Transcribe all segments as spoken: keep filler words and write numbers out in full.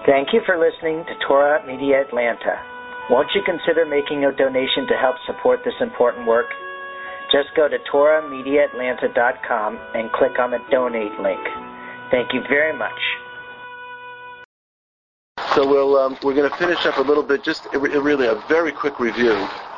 Thank you for listening to Torah Media Atlanta. Won't you consider making a donation to help support this important work? Just go to torah media atlanta dot com and click on the donate link. Thank you very much. So we'll um, we're going to finish up a little bit, just a, a really a very quick review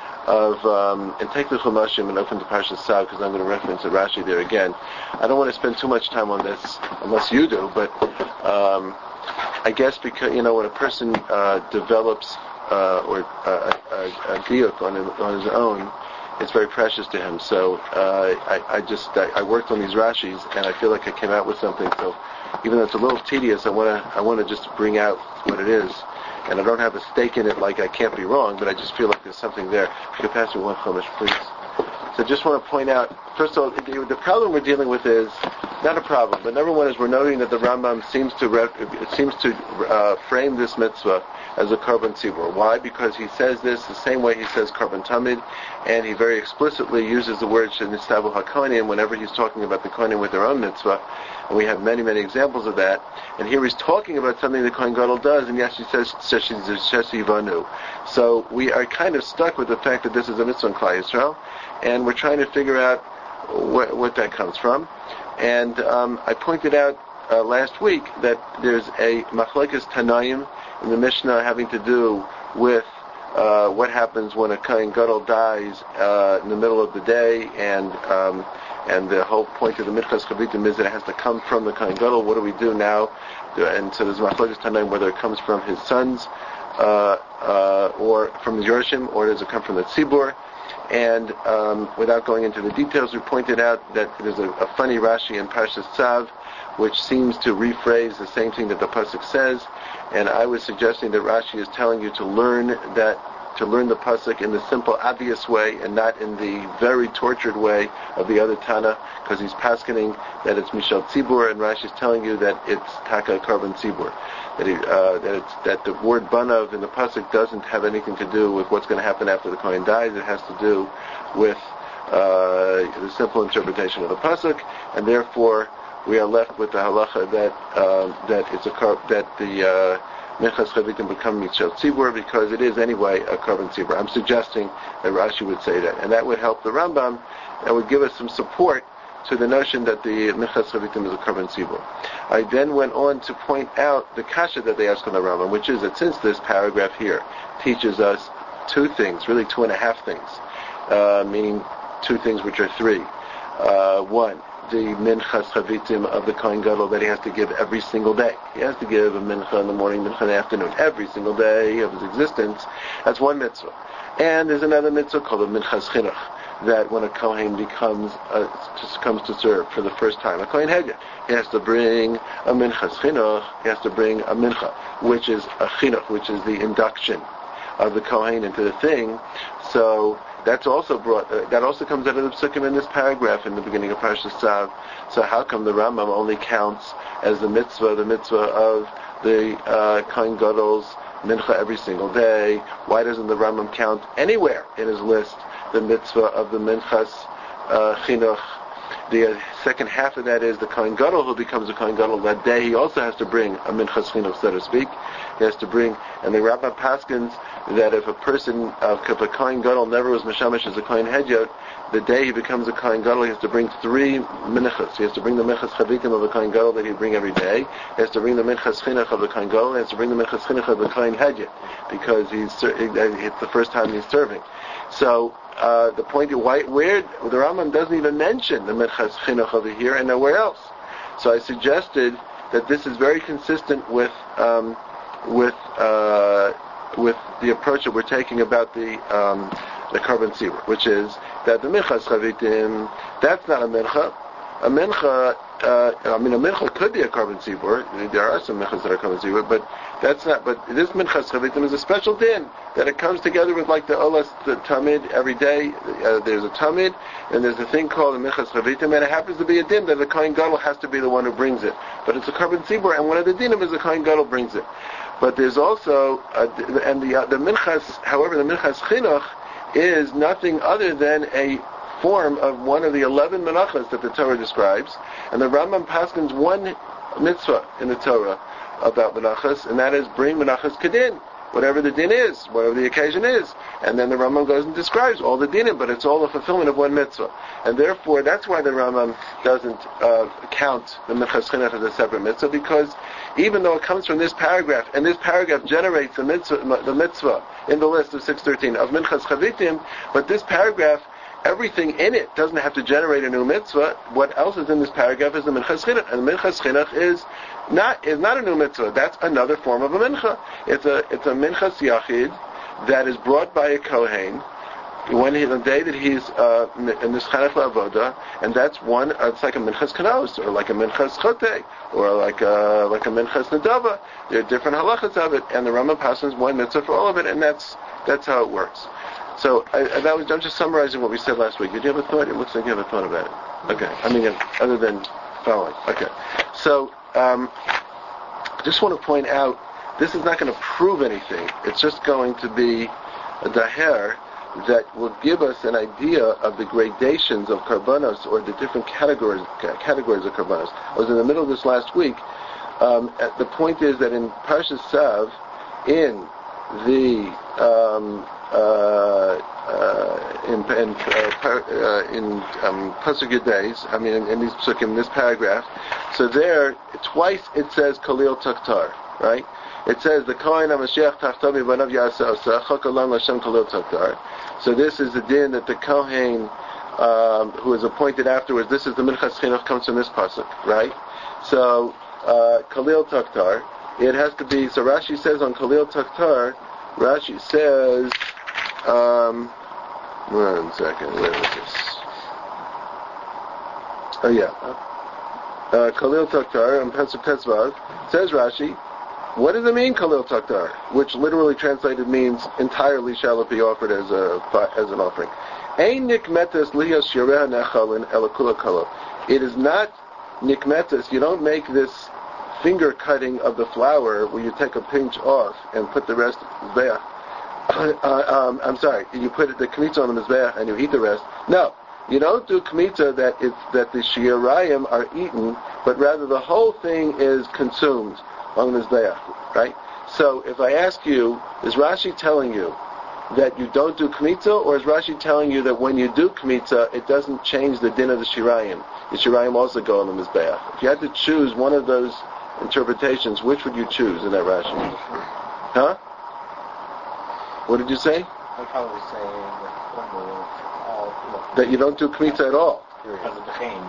of um, and take the Chumashim and open to Parshas Tzav, because I'm going to reference the Rashi there again. I don't want to spend too much time on this unless you do, but um, I guess because you know when a person uh, develops uh, or uh, a, a diuk on his, on his own, it's very precious to him. So uh, I, I just I, I worked on these Rashis, and I feel like I came out with something. So even though it's a little tedious, I want to I want to just bring out what it is, and I don't have a stake in it like I can't be wrong, but I just feel like there's something there. If you could pass me one chumash, please. So I just want to point out, first of all, the, the problem we're dealing with is not a problem, but number one is we're noting that the Rambam seems to ref, it seems to uh, frame this mitzvah as a korban tzibur. Why? Because he says this the same way he says korban tamid, and he very explicitly uses the word shenistavu hakohanim whenever he's talking about the kohanim with their own mitzvah, and we have many, many examples of that. And here he's talking about something the Kohen Gadol does, and yes, he says shesi vanu. So we are kind of stuck with the fact that this is a mitzvah in Klal Yisrael, and we're trying to figure out what, what that comes from. And um, I pointed out uh, last week that there's a machlekes Tanaim in the Mishnah having to do with uh, what happens when a Kohen Gadol dies uh, in the middle of the day, and um, and the whole point of the Minchas Chavitim is that it has to come from the Kohen Gadol. What do we do now? And so there's machlekes Tanaim whether it comes from his sons uh, uh, or from the Yorshim, or does it come from the Tzibur? And um, without going into the details, we pointed out that there's a, a funny Rashi in Parshas Tzav, which seems to rephrase the same thing that the pasuk says. And I was suggesting that Rashi is telling you to learn that, to learn the pasuk in the simple, obvious way, and not in the very tortured way of the other Tana, because he's paskening that it's Mishal Tzibur, and Rashi is telling you that it's Taka Korban Tzibur. That, he, uh, that, it's, that the word banav in the pasuk doesn't have anything to do with what's going to happen after the Kohen dies. It has to do with uh, the simple interpretation of the pasuk, and therefore we are left with the halacha that uh, that it's a that the uh, minchas chavitim become mitzvah tzibur, because it is anyway a korban tzibur. I'm suggesting that Rashi would say that, and that would help the Rambam. That would give us some support to the notion that the minchas chavitim is a korban tzibur. I then went on to point out the kasha that they asked on the Rambam, which is that since this paragraph here teaches us two things, really two and a half things, uh, meaning two things which are three. Uh, one, the minchas chavitim of the Kohen Gadol that he has to give every single day. He has to give a mincha in the morning, mincha in the afternoon, every single day of his existence. That's one mitzvah. And there's another mitzvah called the minchas chinuch, that when a Kohen becomes, uh, just comes to serve for the first time, a Kohen Hedya, he has to bring a minchas chinuch, he has to bring a mincha, which is a chinuch, which is the induction of the Kohen into the thing. So that's also brought, uh, that also comes out of the psukim in this paragraph in the beginning of Parshas Tzav. So how come the Rambam only counts as the mitzvah, the mitzvah of the uh, Kohen Gadol's mincha every single day? Why doesn't the Rambam count anywhere in his list the mitzvah of the minchas uh, chinuch? The uh, second half of that is the Kohen Gadol who becomes a Kohen Gadol that day. He also has to bring a minchas chinuch, so to speak. He has to bring, and the Rambam paskins that if a person, uh, if a Kohen Gadol never was meshamish as a Kohen Hedyot, the day he becomes a Kohen Gadol, he has to bring three minchas. He has to bring the minchas chavitim of the Kohen Gadol that he bring every day. He has to bring the minchas chinuch of the Kohen Gadol. He has to bring the minchas chinuch of the Kohen Hedyot, because he's it's the first time he's serving. So uh, the point is, why, where the Rambam doesn't even mention the minchas chinuch over here and nowhere else. So I suggested that this is very consistent with um, with uh, with the approach that we're taking about the um, the korban tzibur, which is that the minchas chavitim, that's not a mincha. A mincha, uh, I mean, a mincha could be a korban tzibur. There are some minchas that are korban tzibur, but that's not. But this minchas chavitim is a special din that it comes together with like the olas, the tamid every day. Uh, there's a tamid, and there's a thing called a minchas chavitim, and it happens to be a din that the Kohen Gadol has to be the one who brings it. But it's a korban tzibur, and one of the dinim is the Kohen Gadol brings it. But there's also, uh, and the uh, the minchas, however, the minchas chinuch is nothing other than a form of one of the eleven menachas that the Torah describes, and the Rambam paskins one mitzvah in the Torah about menachas, and that is bring menachas kedin, whatever the din is, whatever the occasion is. And then the Rambam goes and describes all the dinim, but it's all a fulfillment of one mitzvah. And therefore, that's why the Rambam doesn't uh, count the Minchas Chinuch as a separate mitzvah, because even though it comes from this paragraph, and this paragraph generates the mitzvah, the mitzvah in the list of six thirteen of Minchas Chavitim, but this paragraph, everything in it doesn't have to generate a new mitzvah. What else is in this paragraph is the Minchas Chinuch, and the Minchas Chinuch is not is not a new mitzvah. That's another form of a mincha. It's a it's a Minchas Yachid that is brought by a Kohen when he, the day that he's uh, in this Chanech La'avoda, and that's one. Uh, it's like a Minchas Kanos, or like a Minchas Chote, or like a like a Minchas Nadava. There are different halachas of it, and the Rambam passes one mitzvah for all of it, and that's that's how it works. So I, that was, I'm just summarizing what we said last week. Did you have a thought? It looks like you have a thought about it. Okay. I mean, other than following. Okay. So um, I just want to point out, this is not going to prove anything. It's just going to be a daher that will give us an idea of the gradations of karbanos, or the different categories categories of karbanos. I was in the middle of this last week. Um, the point is that in Parshas Sav, in the um, uh, uh, in in, uh, par, uh, in um, Pasuk Yudais, I mean in, in these psukim, in this paragraph, so there twice it says Kalil Taktar, right? It says the Kohen HaMashiach Tachtav Banav Yasa Osa Chakalam Lashem Kalil Taktar. So this is the din that the Kohen um, who is appointed afterwards. This is the Minchas Chinuch, comes from this pasuk, right? So uh, Kalil Taktar. It has to be. So Rashi says on Kalil Taktar. Rashi says. Um, one second. Where is this? Oh yeah. Uh, Kalil Taktar and Pesach Tetzvav says Rashi. What does it mean, Kalil Taktar? Which literally translated means entirely shall it be offered as a as an offering. Ein nikmetes liyas shireh nechalin elakula kala. It is not nikmetes. You don't make this finger cutting of the flour where you take a pinch off and put the rest there. Uh, um, I'm sorry. You put the kmitza on the mizbeach and you eat the rest. No, you don't do kmitza that it's that the shiurayim are eaten, but rather the whole thing is consumed on the mizbeach, right? So if I ask you, is Rashi telling you that you don't do kmitza, or is Rashi telling you that when you do kmitza, it doesn't change the din of the shirayim? The shirayim also go on the mizbeach. If you had to choose one of those interpretations, which would you choose in that Rashi? Huh? What did you say? I'm probably saying that, uh, that you don't do kmitza at all. Because of the pain.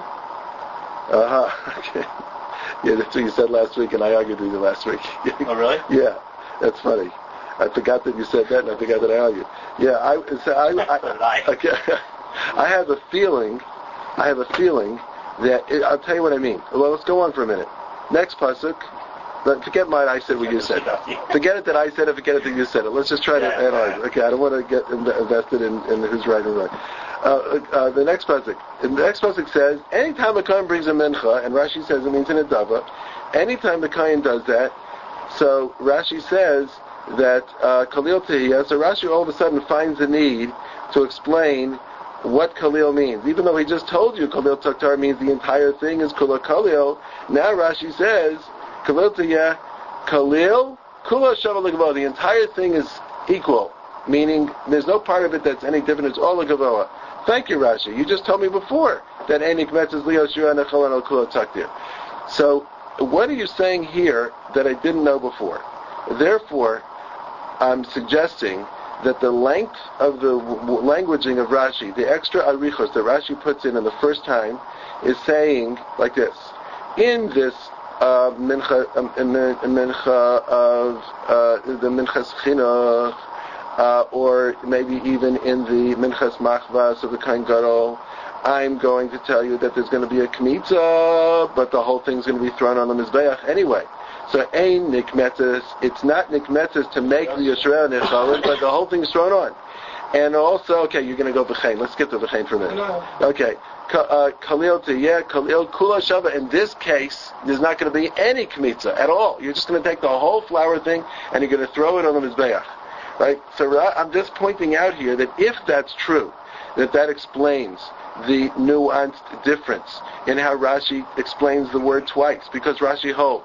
Uh-huh. Okay. Yeah, that's what you said last week, and I argued with you last week. Oh, really? Yeah, that's funny. I forgot that you said that, and I forgot that I argued. Yeah, I. So I, I, so did I. Okay. I have a feeling. I have a feeling that it, I'll tell you what I mean. Well, let's go on for a minute. Next pasuk. But forget mine. I said what you said. Forget it that I said it. Forget it that you said it. Let's just try to yeah, analyze. Yeah. Okay, I don't want to get invested in, in who's right and wrong. Uh, uh, the next pasuk. The next pasuk says, anytime a kohen brings a mincha, and Rashi says it means in a dava. Anytime the kohen does that, so Rashi says that kalil tehiyah. So Rashi all of a sudden finds the need to explain what kalil means, even though he just told you kalil taktar means the entire thing is kula kalil. Now Rashi says. Kalil Tiyah, Kalil, Kula Shavu L'Gavoa. The entire thing is equal, meaning there's no part of it that's any different. It's all L'Gavoa. Thank you, Rashi. You just told me before that Einik Metzes Leo Shira Nechal Al Kula Taktir. So, what are you saying here that I didn't know before? Therefore, I'm suggesting that the length of the w- languaging of Rashi, the extra arichos that Rashi puts in in the first time, is saying like this: in this. Uh, mincha, um, mincha of uh, the minchas chinuch, uh, or maybe even in the minchas machvas of the Kohen Gadol, I'm going to tell you that there's going to be a kmitza, but the whole thing's going to be thrown on the mizbeach anyway. So, ein nikmetzes, it's not nikmetzes to make the yisrael nechalin, but the whole thing's thrown on. And also, okay, you're going to go v'chein. Let's skip to v'chein for a minute. Okay. Kalil Tiyeh, Kalil Kula Shava. In this case, there's not going to be any kmitza at all. You're just going to take the whole flour thing and you're going to throw it on the mizbeach, right? So I'm just pointing out here that if that's true, that that explains the nuanced difference in how Rashi explains the word twice, because Rashi holds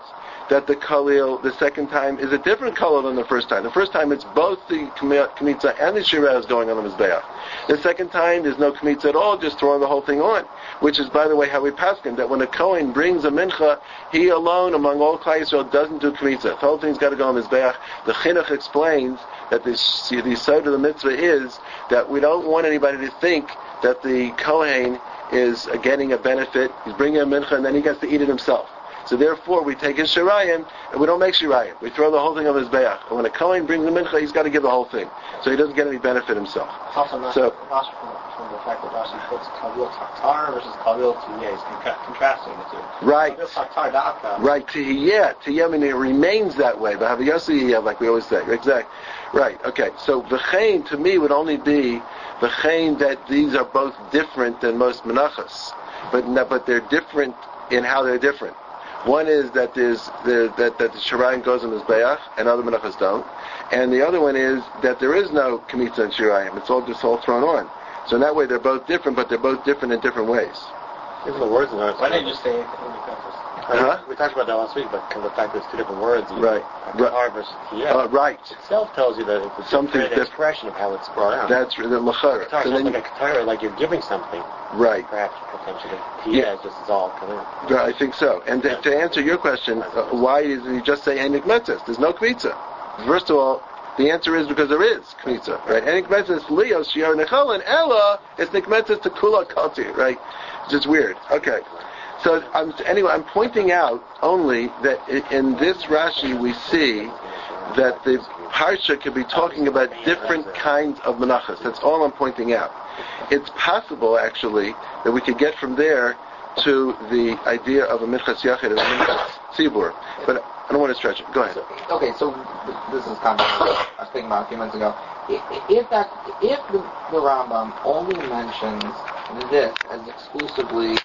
that the Khalil, the second time, is a different Khalil than the first time. The first time it's both the Kmitza and the Shiraz going on the Mizbeach. The second time there's no Kmitza at all, just throwing the whole thing on. Which is, by the way, how we paskin, that when a Kohen brings a Mincha, he alone, among all Klal Yisrael, doesn't do Kmitza. The whole thing's got to go on Mizbeach. The Chinuch explains that this, the side of the mitzvah is that we don't want anybody to think that the Kohen is uh, getting a benefit. He's bringing a Mincha and then he gets to eat it himself. So therefore, we take his shirayim and we don't make shirayim. We throw the whole thing on his bayach. And when a kohen brings the mincha, he's got to give the whole thing, so he doesn't get any benefit himself. It's also not so, from, from the fact that Rashi puts kavil taktar versus kavil tiyeh. He's contra- contrasting the two. Right. Kavil taktar da'aka. Right. Tiyeh. Tiyeh meaning it remains that way. But haviyasi, like we always say. Exactly. Right. Okay. So v'chein to me would only be v'chein that these are both different than most menachas, but but they're different in how they're different. One is that there's there, that that the shirayim goes in his bayach and other menachas don't, and the other one is that there is no kmitza and shirayim. It's all just all thrown on. So in that way they're both different, but they're both different in different ways. Even the words in there. Why didn't you just say independence? Uh-huh. We talked about that last week, but the fact that it's two different words, right? Qatar versus tiyeh, uh, right, itself tells you that it's a something different expression of how it's brought out. That's the lachar. Qatar sounds like a Qatar, like you're giving something. Right. Perhaps potentially. Tiyeh yeah. is just is all coming. Right, I think so. And to, to answer your question, uh, why did he just say enik metzes? There's no kmitza. First of all, the answer is because there is kmitza, right? Enik metzes lios shiar nechal and ella is nikmetzes to kula kalti, right? It's just weird. Okay. So I'm, anyway, I'm pointing out only that in this Rashi we see that the Parsha could be talking about different kinds of menachas. That's all I'm pointing out. It's possible, actually, that we could get from there to the idea of a minchas yachid and a minchas tzibur. But I don't want to stretch it. Go ahead. So, okay, so this is kind of what I was thinking about a few minutes ago. If that, if the, the Rambam only mentions this as exclusively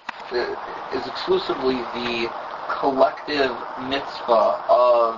is exclusively the collective mitzvah of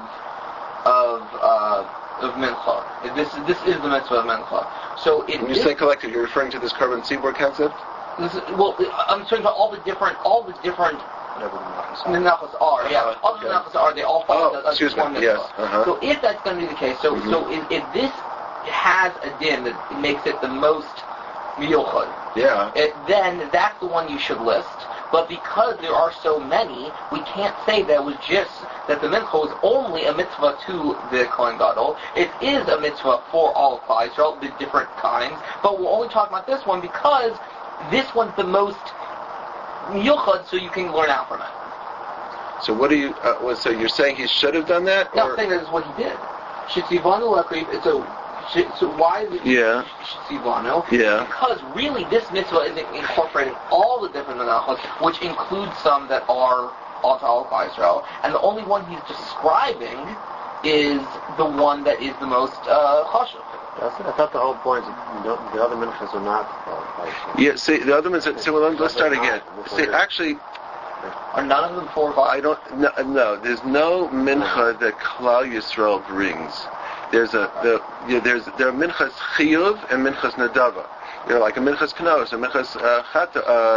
of uh, of mincha. This this is the mitzvah of mincha. So it, when you say collective, you're referring to this carbon tzibur concept? This is, well, I'm talking about all the different all the different menachos are. Yeah, all the menachos are. They all fall oh, under one mitzvah. Yes. Uh-huh. So if that's going to be the case, so mm-hmm. so if, if this has a din that makes it the most miyuchad, yeah, it, then that's the one you should list. But because there are so many, we can't say that it was just that the mincha was only a mitzvah to the Kohen Gadol. It is a mitzvah for all of Klal Yisrael, the different kinds. But we're only talking about this one because this one's the most miyuchad, so you can learn out from it. So what do you? Uh, so you're saying he should have done that? No, I'm saying that is what he did. Shitzivanu Lakrib. So. So why is it yeah. Shitzivanu? Yeah. Because really this mitzvah is incorporating all the different menachos, which includes some that are also all of Israel. And the only one he's describing is the one that is the most uh, chashuv. I thought the whole point is that the other menachos are not qualified. Yeah, see, the other ones, so well, let's start again. See, actually, are none of them four or five? I don't, no, no there's no mincha that Klal Yisrael brings. There's a the, you know, there's there are minchas chiyuv and minchas nadava. You know, like a minchas knos or minchas uh, chat, uh,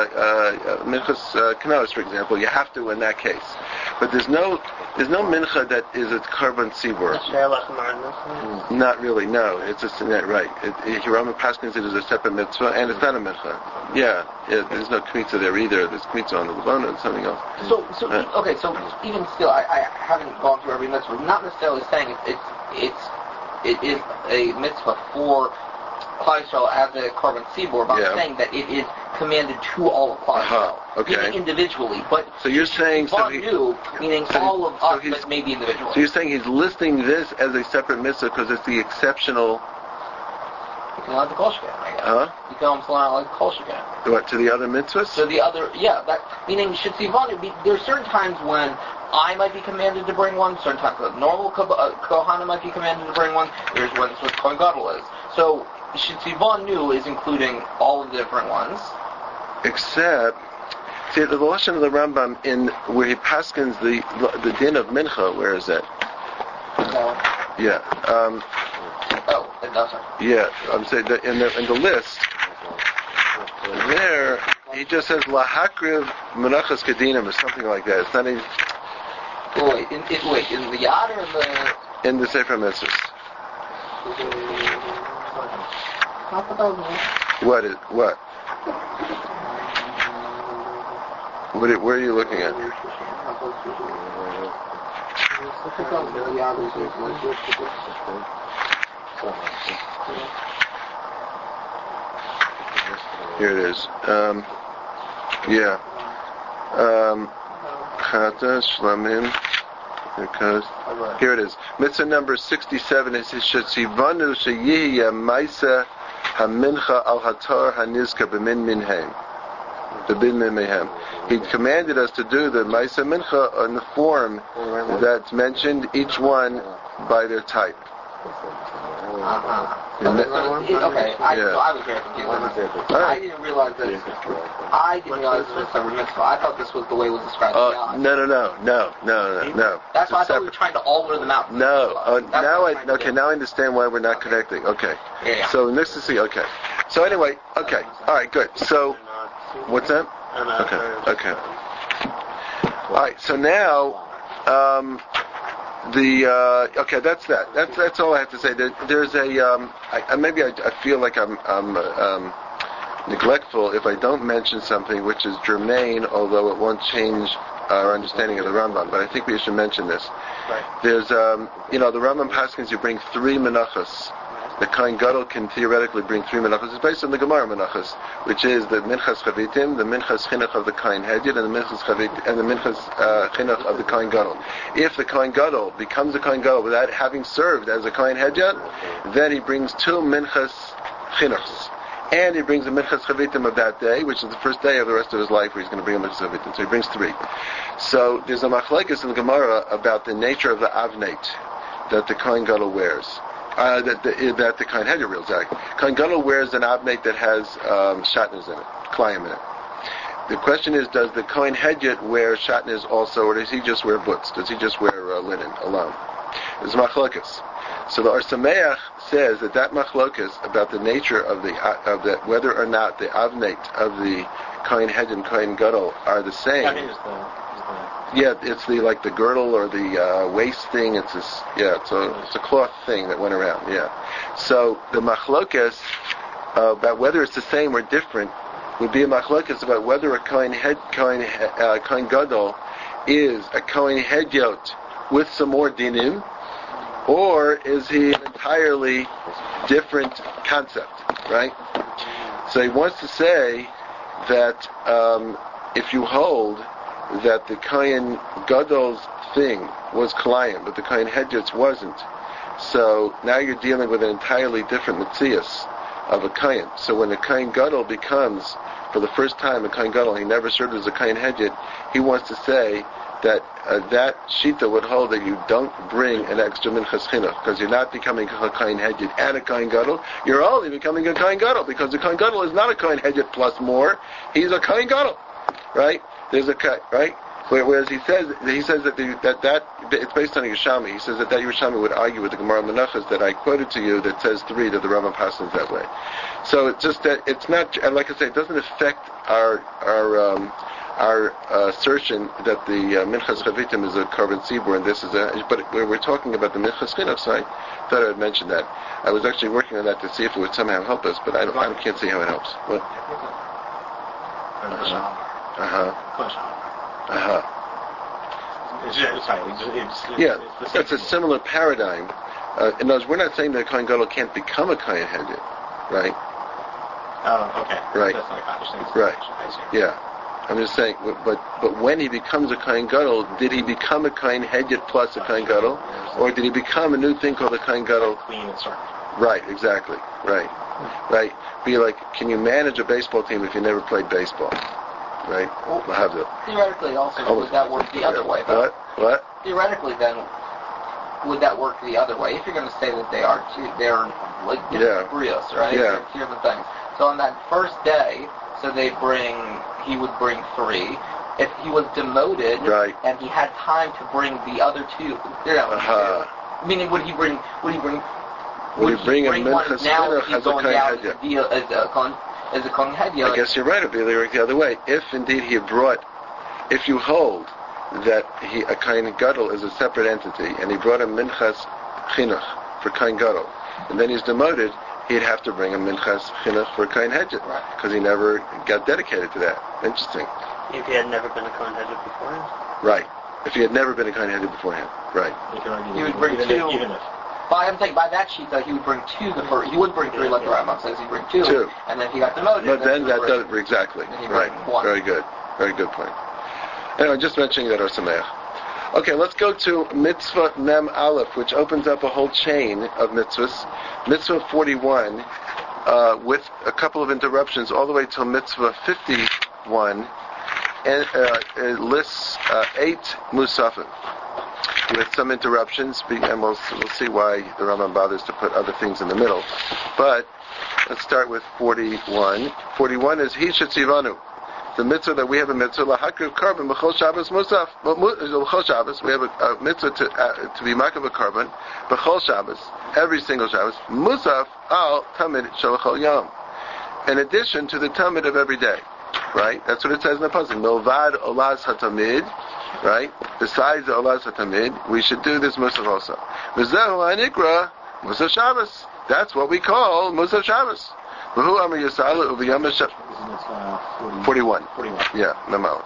uh, minchas uh, knos, for example. You have to in that case, but there's no there's no mincha that is a carbon tzibur. Not really. No, it's just not right. Hirama Paskins it is a separate mitzvah and it's not a mincha. Yeah, it, there's no kmitza there either. There's kmitza on the levana and something else. So so uh, okay. So even still, I, I haven't gone through every mitzvah. Not necessarily saying it's it's. it's It is a mitzvah for Klal Yisrael as a carbon tzibur, but yeah. I'm saying that it is commanded to all of Klal Yisrael, uh-huh. okay. individually. But so you're saying so he, new, meaning so all of so us, but maybe individually. So you're saying he's listing this as a separate mitzvah because it's the exceptional. You can learn the kol sheken, I guess. Huh? You can almost learn like kol sheken. What, to the other mitzvahs? So the other, yeah, that meaning shitzivanu. There are certain times when I might be commanded to bring one. Certain times, a normal uh, kohana might be commanded to bring one. There's when it's what Kohen Gadol is. So shitzivanu is including all of the different ones. Except, see, the lashon of the Rambam in where he paskins the the din of mincha. Where is that? No. Yeah. Um, oh, it doesn't. Yeah, I'm saying that in the in the list. There, he just says lahakriv menachas kedinim or something like that. It's not even. Oh, wait, in, in, wait, in the Yad or in the... In the Sefer Mitzvahs. I thought that was the... What is, what? What are, where are you looking at? Here it is. Um, yeah. Um, Chata, Shlamim. Here it is. Mitzvah number sixty-seven is Shetzivanu Sheyihya Maisa HaMincha Al Hatar HaNizka B'min Minhem. B'min Minhem. He commanded us to do the Maisa Mincha in the form that's mentioned, each one by their type. Uh-huh. Okay, okay. I, yeah. so I was very confused. I didn't realize this. I didn't realize this was a separate mitzvah. I thought this was the way it was described. Uh, no, no, no, no, no, no, no. That's why I thought separate. we were trying to all learn them out. No. Uh, now I okay. Now I understand why we're not connecting. Okay. Yeah, yeah. So next to see. Okay. So anyway. Okay. All right. Good. So what's that? Okay. Okay. All right. So now. Um, The uh, okay, that's that. That's that's all I have to say. There, there's a um, I, maybe I, I feel like I'm I'm um, neglectful if I don't mention something which is germane, although it won't change our understanding of the Rambam. But I think we should mention this. Right. There's um, you know the Rambam paskins you bring three menachos. The Kohen Gadol can theoretically bring three menachos. It's based on the Gemara menachos, which is the minchas chavitim, the minchas chinuch of the Kohen Hedyot, and the minchas chavit and the minchas uh, chinuch of the Kohen Gadol. If the Kohen Gadol becomes a Kohen Gadol without having served as a Kohen Hedyot, then he brings two minchas chinuchs, and he brings the minchas chavitim of that day, which is the first day of the rest of his life, where he's going to bring a minchas chavitim. So he brings three. So there's a machlekes in the Gemara about the nature of the avnate that the Kohen Gadol wears. Uh, that the that the Kohen Hedyot wears. Kohen Gadol wears an avnate that has um, shatnez in it, klayim in it. The question is, does the Kohen Hedyot wear shatnez also, or does he just wear butz? Does he just wear uh, linen alone? It's machlokas. So the Or Sameach says that that machlokas about the nature of the uh, of the whether or not the avnate of the Kohen Hedyot and Kohen Gadol are the same. I think it's the, it's the Yeah, it's the like the girdle or the uh, waist thing. It's this, yeah, it's a it's a cloth thing that went around. Yeah. So the machlokas uh, about whether it's the same or different would be a machlokas about whether a Kohen head Kohen uh, Kohen Gadol is a Kohen Hedyot with some more dinim, or is he an entirely different concept, right? So he wants to say that um, if you hold that the Kohen Gadol's thing was Kalayim, but the Kohen Hedyot's wasn't. So now you're dealing with an entirely different Metzias of a Kohen. So when a Kohen Gadol becomes, for the first time, a Kohen Gadol, he never served as a Kohen Hedyot, he wants to say that uh, that Shita would hold that you don't bring an extra Minchas Chinuch, because you're not becoming a Kohen Hedyot and a Kohen Gadol, you're only becoming a Kohen Gadol, because the Kohen Gadol is not a Kohen Hedyot plus more, he's a Kohen Gadol, right? There's a cut, right? Whereas he says he says that the, that that it's based on a Yerushalmi. He says that that Yerushalmi would argue with the Gemara Menachos that I quoted to you that says three that the Rambam passes that way. So it's just that it's not, and like I say, it doesn't affect our our um, our uh, assertion that the uh, Minchas Chavitim is a Korban Tzibur and this is a. But we're, we're talking about the Minchas Chinuch, so I thought I would mention that. I was actually working on that to see if it would somehow help us, but I don't, I can't see how it helps. What? Uh huh. Uh huh. It's, it's, right. it's, it's, it's, Yeah, it's the it's a similar paradigm. Uh, in other words, we're not saying that a Kohen Gadol can't become a Kohen Hedyot, right? Oh, okay. Right. That's not a conscious Right. I see. Yeah. I'm just saying, but but when he becomes a Kohen Gadol, did he become a Kohen Hedyot plus a Kohen Gadol, or did he become a new thing called a Kohen Gadol? Clean and sort. Right. Exactly. Right. Right. Be like, can you manage a baseball team if you never played baseball? Right? Well, theoretically, also, oh, would that work the other way, though? What? What? Theoretically, then, would that work the other way? If you're going to say that they are two, they're like different brios, right? Yeah. They're two different things. So on that first day, so they bring, he would bring three. If he was demoted, right, and he had time to bring the other two, you know, uh-huh. meaning would he bring? Would he bring? Would, would he bring, bring a one now? Minchas He's going down as a deal as a con. As a Kohen Hedyot. I guess you're right. It'd be the other way. If indeed he had brought, if you hold that he a Kohen Gadol is a separate entity, and he brought a minchas chinuch for Kohen Gadol, and then he's demoted, he'd have to bring a minchas chinuch for Kohen Hedget, because he never got dedicated to that. Interesting. If he had never been a Kohen Hedget beforehand? Right. If he had never been a Kohen Hedget beforehand. Right. He would bring even two. If, even if. By, I'm saying by that sheet, though, he would bring two the first. He would bring three, like the Rambam says. He'd bring two. Two. And then if he got demoted, But then he that would does, bring, exactly. then he'd Right. bring one. Very good. Very good point. Anyway, just mentioning that, Or Sameach. Okay, let's go to Mitzvah Mem Aleph, which opens up a whole chain of mitzvahs. Mitzvah forty-one, uh, with a couple of interruptions, all the way till Mitzvah fifty-one, and uh, it lists uh, eight musafim with some interruptions, and we'll, we'll see why the Rambam bothers to put other things in the middle. But let's start with forty-one. forty-one is Hisha Tzivanu. The mitzvah that we have a mitzvah lahakriv carbon b'chol Shabbos musaf. B'chol Shabbos we have a, a mitzvah to uh, to be makav a carbon b'chol Shabbos every single Shabbos musaf al tamid shalachol yom. In addition to the tamid of every day, right? That's what it says in the pasuk. Milvad olas hatamid, right? Besides the olas hatamid, we should do this musaf also. V'zehu hanikra musaf Shabbos. That's what we call musaf Shabbos. V'hu amar yisala uv'yam Shabbos. forty-one. forty-one. Yeah, Memo.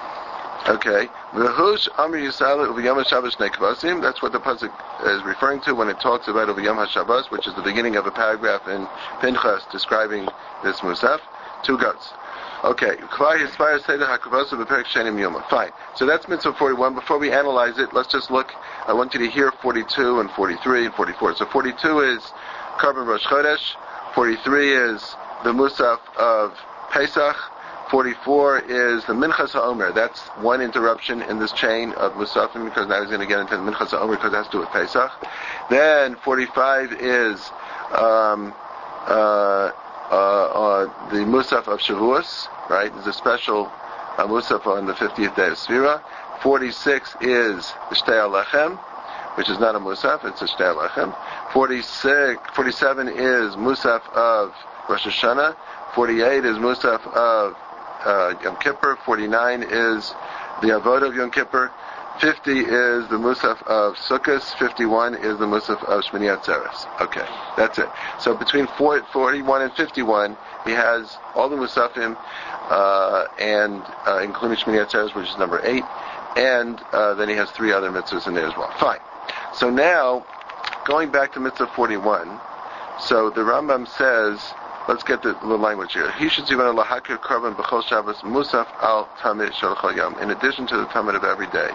Okay. V'hush Amr Yisrael Uv'yam HaShabbos Shnei Kvasim. That's what the pasuk is referring to when it talks about Uv'yam HaShabbos, which is the beginning of a paragraph in Pinchas describing this Musaf. Two goats. Okay. Kvar Yispire Seder HaKavasu B'Perek Shenim Yoma. Fine. So that's Mitzvah forty-one. Before we analyze it, let's just look. I want you to hear forty-two and forty-three and forty-four. So forty-two is Karban Rosh Chodesh. forty-three is the Musaf of Pesach. forty-four is the Minchas HaOmer. That's one interruption in this chain of Musafim, because now he's going to get into the Minchas HaOmer because it has to do with Pesach. Then forty-five is um, uh, uh, uh, the Musaf of Shavuos, right? There's a special uh, Musaf on the fiftieth day of Sfira. forty-six is the Shtei Alechem, which is not a Musaf, it's a Shtei Alechem. forty-six, forty-seven is Musaf of Rosh Hashanah. forty-eight is Musaf of uh, Yom Kippur. forty-nine is the Avodah of Yom Kippur. fifty is the Musaf of Sukkot. fifty-one is the Musaf of Shmini Atzeres. Okay, that's it. So between forty-one and fifty-one, he has all the Musafim, uh, and uh, including Shmini Atzeres, which is number eight, and uh, then he has three other mitzvahs in there as well. Fine. So now, going back to Mitzvah forty-one, so the Rambam says, let's get the, the language here. He should zivana lahakir karban b'chol Shabbos musaf al tamid shalachol yom. In addition to the tamid of every day,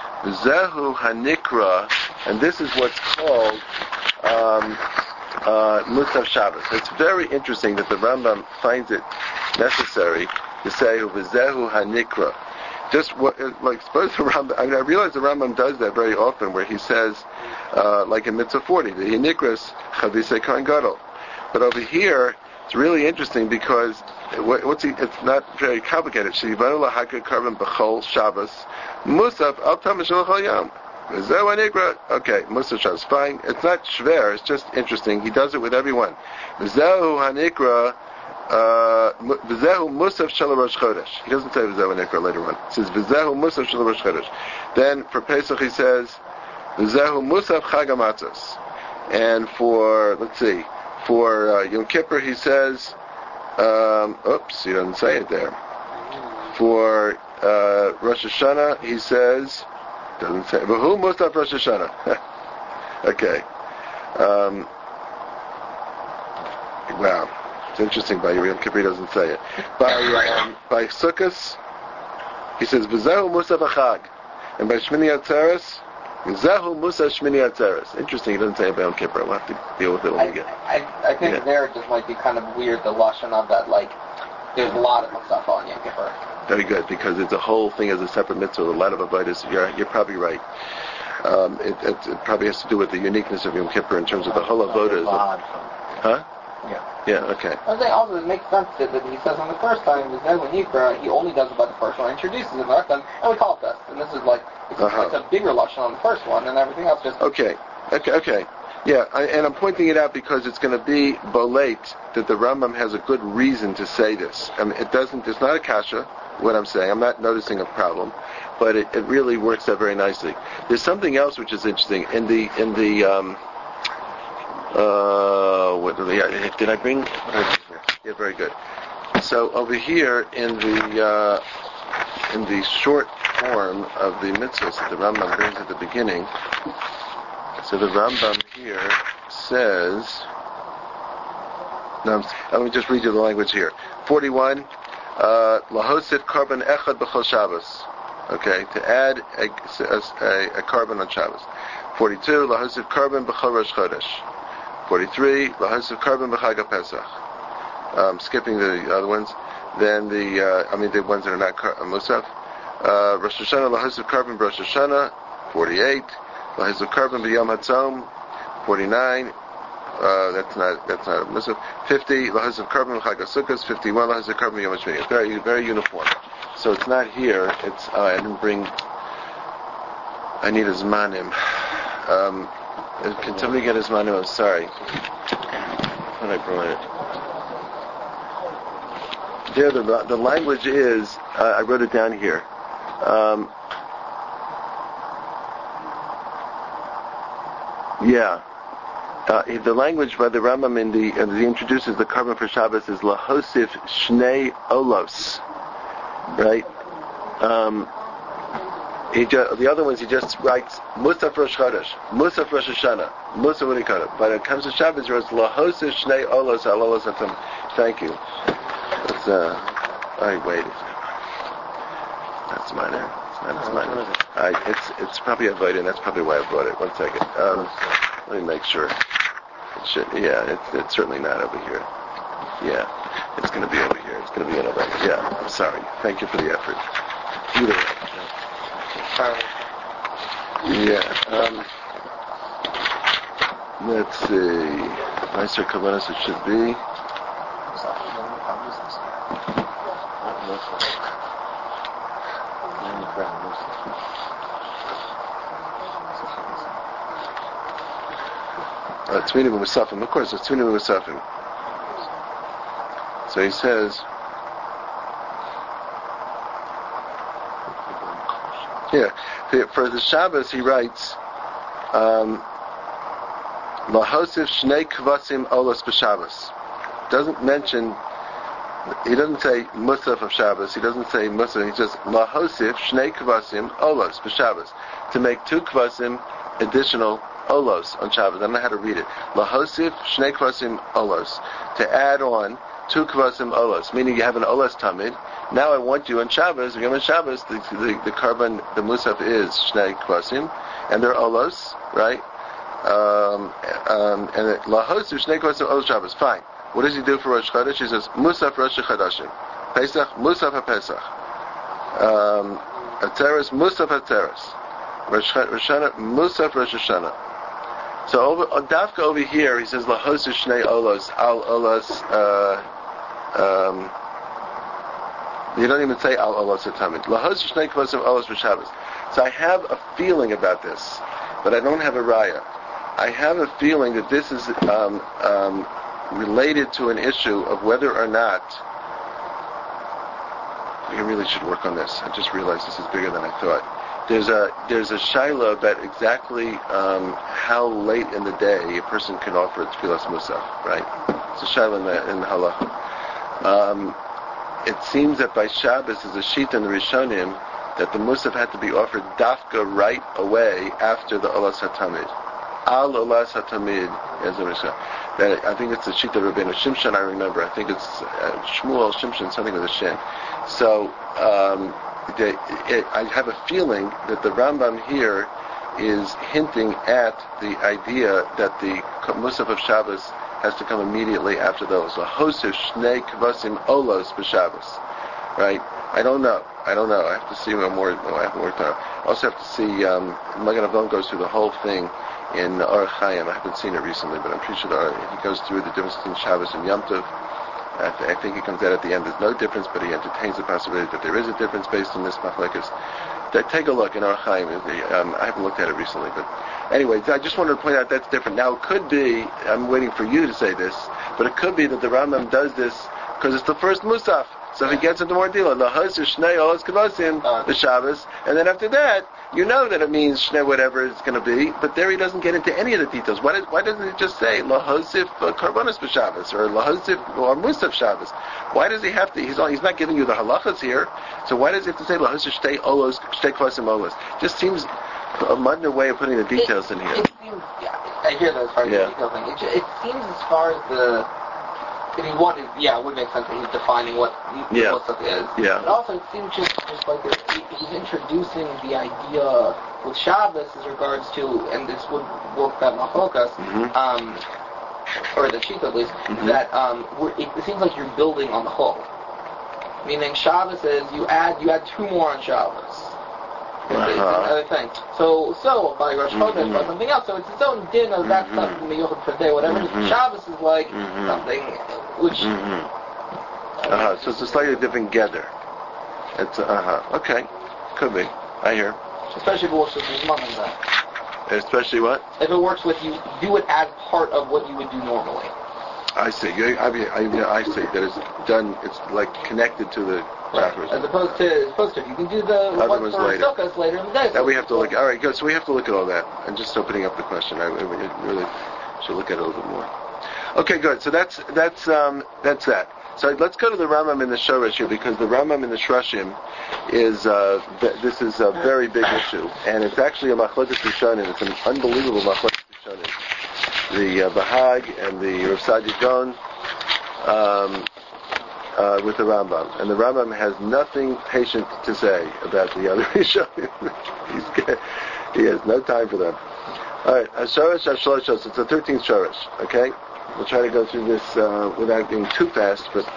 zehu hanikra, and this is what's called um, uh, musaf Shabbos. It's very interesting that the Rambam finds it necessary to say zehu hanikra. Just what, like, suppose the Rambam. I mean, I realize the Rambam does that very often, where he says, uh, like in Mitzvah forty, the hanikras chavise kohen gadol. But over here, it's really interesting because what's he, it's not very complicated. Shivanu lahakir karban b'chol Shabbos musaf al tam shalachol yom. Okay, musaf Shabbos, fine. It's not shver. It's just interesting. He does it with everyone. V'zehu hanikra. V'zehu musaf shel Rosh Chodesh. He doesn't say v'zehu hanikra later on. He says v'zehu musaf shel Rosh Chodesh. Then for Pesach he says v'zehu musaf chag hamatzos. And for let's see. For uh, Yom Kippur, he says, um, oops, he doesn't say it there. For uh, Rosh Hashanah, he says, doesn't say, but who Musaf Rosh Hashanah? Okay. Um, wow. It's interesting, by Yom Kippur, he doesn't say it. By, um, by Sukkot, he says, V'zehu Musaf Achag. And by Shmini Atzeres, Zahu Musa Shmini Atzeres. Interesting, he doesn't say about Yom Kippur. We'll have to deal with it when I, we get. I, I think yeah. there it just might be kind of weird, the lashon of that, like, there's a lot of stuff on Yom Kippur. Very good, because it's a whole thing as a separate mitzvah, a lot of avodas. You're, you're probably right. Um, it, it, it probably has to do with the uniqueness of Yom Kippur in terms of the whole avodas. Huh? Yeah. Yeah, okay. I was saying also it makes sense that, that he says on the first time, when Yikra, he only does about the first one, introduces him, and we call it this. And this is like, it's, uh-huh. it's a bigger lashon on the first one, and everything else just... Okay, okay, okay. Yeah, I, and I'm pointing it out because it's going to be bolate that the Rambam has a good reason to say this. I mean, it doesn't, it's not a kasha, what I'm saying. I'm not noticing a problem, but it, it really works out very nicely. There's something else which is interesting in the in the. Um, uh, what did I, did I bring? What did I bring here? Yeah, very good. So over here in the uh, in the short form of the mitzvahs that the Rambam brings at the beginning. So the Rambam here says. No, let me just read you the language here. forty-one, lahosif karban echad b'chol Shabbos. Okay, to add a, a, a carbon on Shabbos. forty-two, lahosif karban b'chol Rosh Chodesh. forty-three, lahosif karban b'chag HaPesach. Um, skipping the other ones. Then the, uh, I mean the ones that are not kar- Musaf. Uh, Rosh Hashanah, lahosif karban b'Rosh Hashanah. forty-eight, lahosif karban b'Yom HaTzom. forty-nine, Uh, that's not that's not a musaf. Fifty lahas of carbon chag sukkos. Fifty-one lahas of carbon yom hashmini. It's very very uniform. So it's not here. It's uh, I didn't bring. I need a zmanim. Um, can somebody get a zmanim? I'm sorry. When I brought it. There, the the language is. Uh, I wrote it down here. Um, yeah. Uh, the language by the Rambam in the, uh, he introduces the carbon for Shabbos is lahosif shnei olos, right? Um, he ju- the other ones he just writes Musaf Rosh Chodesh, Musaf Rosh Hashanah, Musaf Unikana. But when it comes to Shabbos, he writes lahosif shnei olos al olos atam. Thank you. It's, uh, I wait. That's mine. It's not as mine. I, it's it's probably a void, and that's probably why I brought it. One second. Um, let me make sure. It should, yeah, it's, it's certainly not over here. Yeah, it's going to be over here. It's going to be in over here. Yeah, I'm sorry. Thank you for the effort. Either way. Yeah. Um, let's see. Nicer kavanas it should be. Uh, Tzmini b'Musafim. Of course, it's Tzmini b'Musafim. So he says, here, for the Shabbos he writes, um, Lahosif shnei kvasim olos b'Shabbos. Doesn't mention, he doesn't say Musaf of Shabbos, he doesn't say Musaf, he says Lahosif shnei kvasim olos b'Shabbos. To make two kvasim additional olos on Shabbos. I don't know how to read it. Lahosif shnei kvasim olos. To add on two kvasim olos, meaning you have an olos tamid. Now I want you on Shabbos, Yom on Shabbos, the, the, the carbon, the musaf is shnei kvasim, and they're olos, right? Um, um, and lahosif shnei kvasim olos Shabbos. Fine. What does he do for Rosh Chodesh? He says musaf Rosh Chodeshim. Pesach musaf haPesach. Um, Atzeres musaf Atzeres. Rosh Hashanah musaf Rosh Hashanah. So over, on Dafka over here, he says lahosif shnei olos al olos. Uh, um, you don't even say al olos atamid. Lahosif shnei kvasim olos b'Shabbos. So I have a feeling about this, but I don't have a raya. I have a feeling that this is um, um, related to an issue of whether or not we really should work on this. I just realized this is bigger than I thought. There's a there's a shaila about exactly um, how late in the day a person can offer tefillas musaf, right? It's a shaila in the, in the halacha. Um, it seems that by Shabbos is a sheet in the Rishonim that the musaf had to be offered dafka right away after the olas hatamid. Al olas hatamid as a Rishon. That I think it's a sheet of Rabbeinu Shimshon. I remember. I think it's uh, Shmuel Shimshon, something with a shin. So. Um, The, it, I have a feeling that the Rambam here is hinting at the idea that the Musaf of Shabbos has to come immediately after those. Lahosif shnei kvasim olos b'Shabbos. Right? I don't know. I don't know. I have to see more. I haven't worked on it. I also have to see. Um, Magen Avon goes through the whole thing in Orach Chaim. I haven't seen it recently, but I'm pretty sure that he goes through the difference between Shabbos and Yom Tov. I, th- I think he comes out at the end. There's no difference, but he entertains the possibility that there is a difference based on this machlekes. Take a look in Orach Chaim. Um, I haven't looked at it recently, but anyway, I just wanted to point out that's different. Now, it could be, I'm waiting for you to say this, but it could be that the Rambam does this because it's the first Musaf. So if he gets into more detail, lahos shnei olos kavasim the Shabbos, and then after that, you know that it means shnei whatever it's going to be. But there he doesn't get into any of the details. Why, does, why doesn't he just say lahosif karbonos b'Shabbos or lahosif or musaf Shabbos? Why does he have to? He's all, he's not giving you the halachas here. So why does he have to say lahosif shtei olos shtei kvasim olos? Just seems a modern way of putting the details it, in here. It seems, yeah, I hear that as far as yeah. the detail thing. It, it seems as far as the, if he wanted, yeah, it would make sense that he's defining what yeah. what stuff is. Yeah. But also it seems just, just like this, he, he's introducing the idea with Shabbos as regards to, and this would work that machokas, mm-hmm. um, or the Shita at least, mm-hmm. that um, we're, it, it seems like you're building on the whole. Meaning Shabbos is, you add, you add two more on Shabbos. Uh-huh. It's another thing. So, so by Rosh Chodesh, mm-hmm. by something else. So it's its own din of that mm-hmm. stuff in the Yochid for the day, whatever. Mm-hmm. Shabbos is like mm-hmm. something which. Mm-hmm. Uh-huh. So it's a slightly different gather. It's uh huh. Okay, could be. I hear. Especially if it works with your mom and that. Especially what? If it works with you, do it as part of what you would do normally. I see. I mean, I, I see that it's done. It's like connected to the chapters. As opposed to, as opposed to, if you can do the Other one ones for later. Sukkot later in the day. That we have to look. All right, good. So we have to look at all that. And just opening up the question, I, I really should look at it a little bit more. Okay, good. So that's that's um, that's that. So let's go to the Rambam in the Shoresh here, because the Rambam in the Shroshim is uh, th- this is a very big issue, and it's actually a Machlokes Rishonim. It's an unbelievable Machlokes Rishonim. The uh, Bahag and the Rav Saadia Gaon um, uh, with the Rambam, and the Rambam has nothing patient to say about the other Rishonim. He's he has no time for them. All right, Shoresh Shlosh. It's the thirteenth Shoresh. Okay. We'll try to go through this uh, without being too fast, but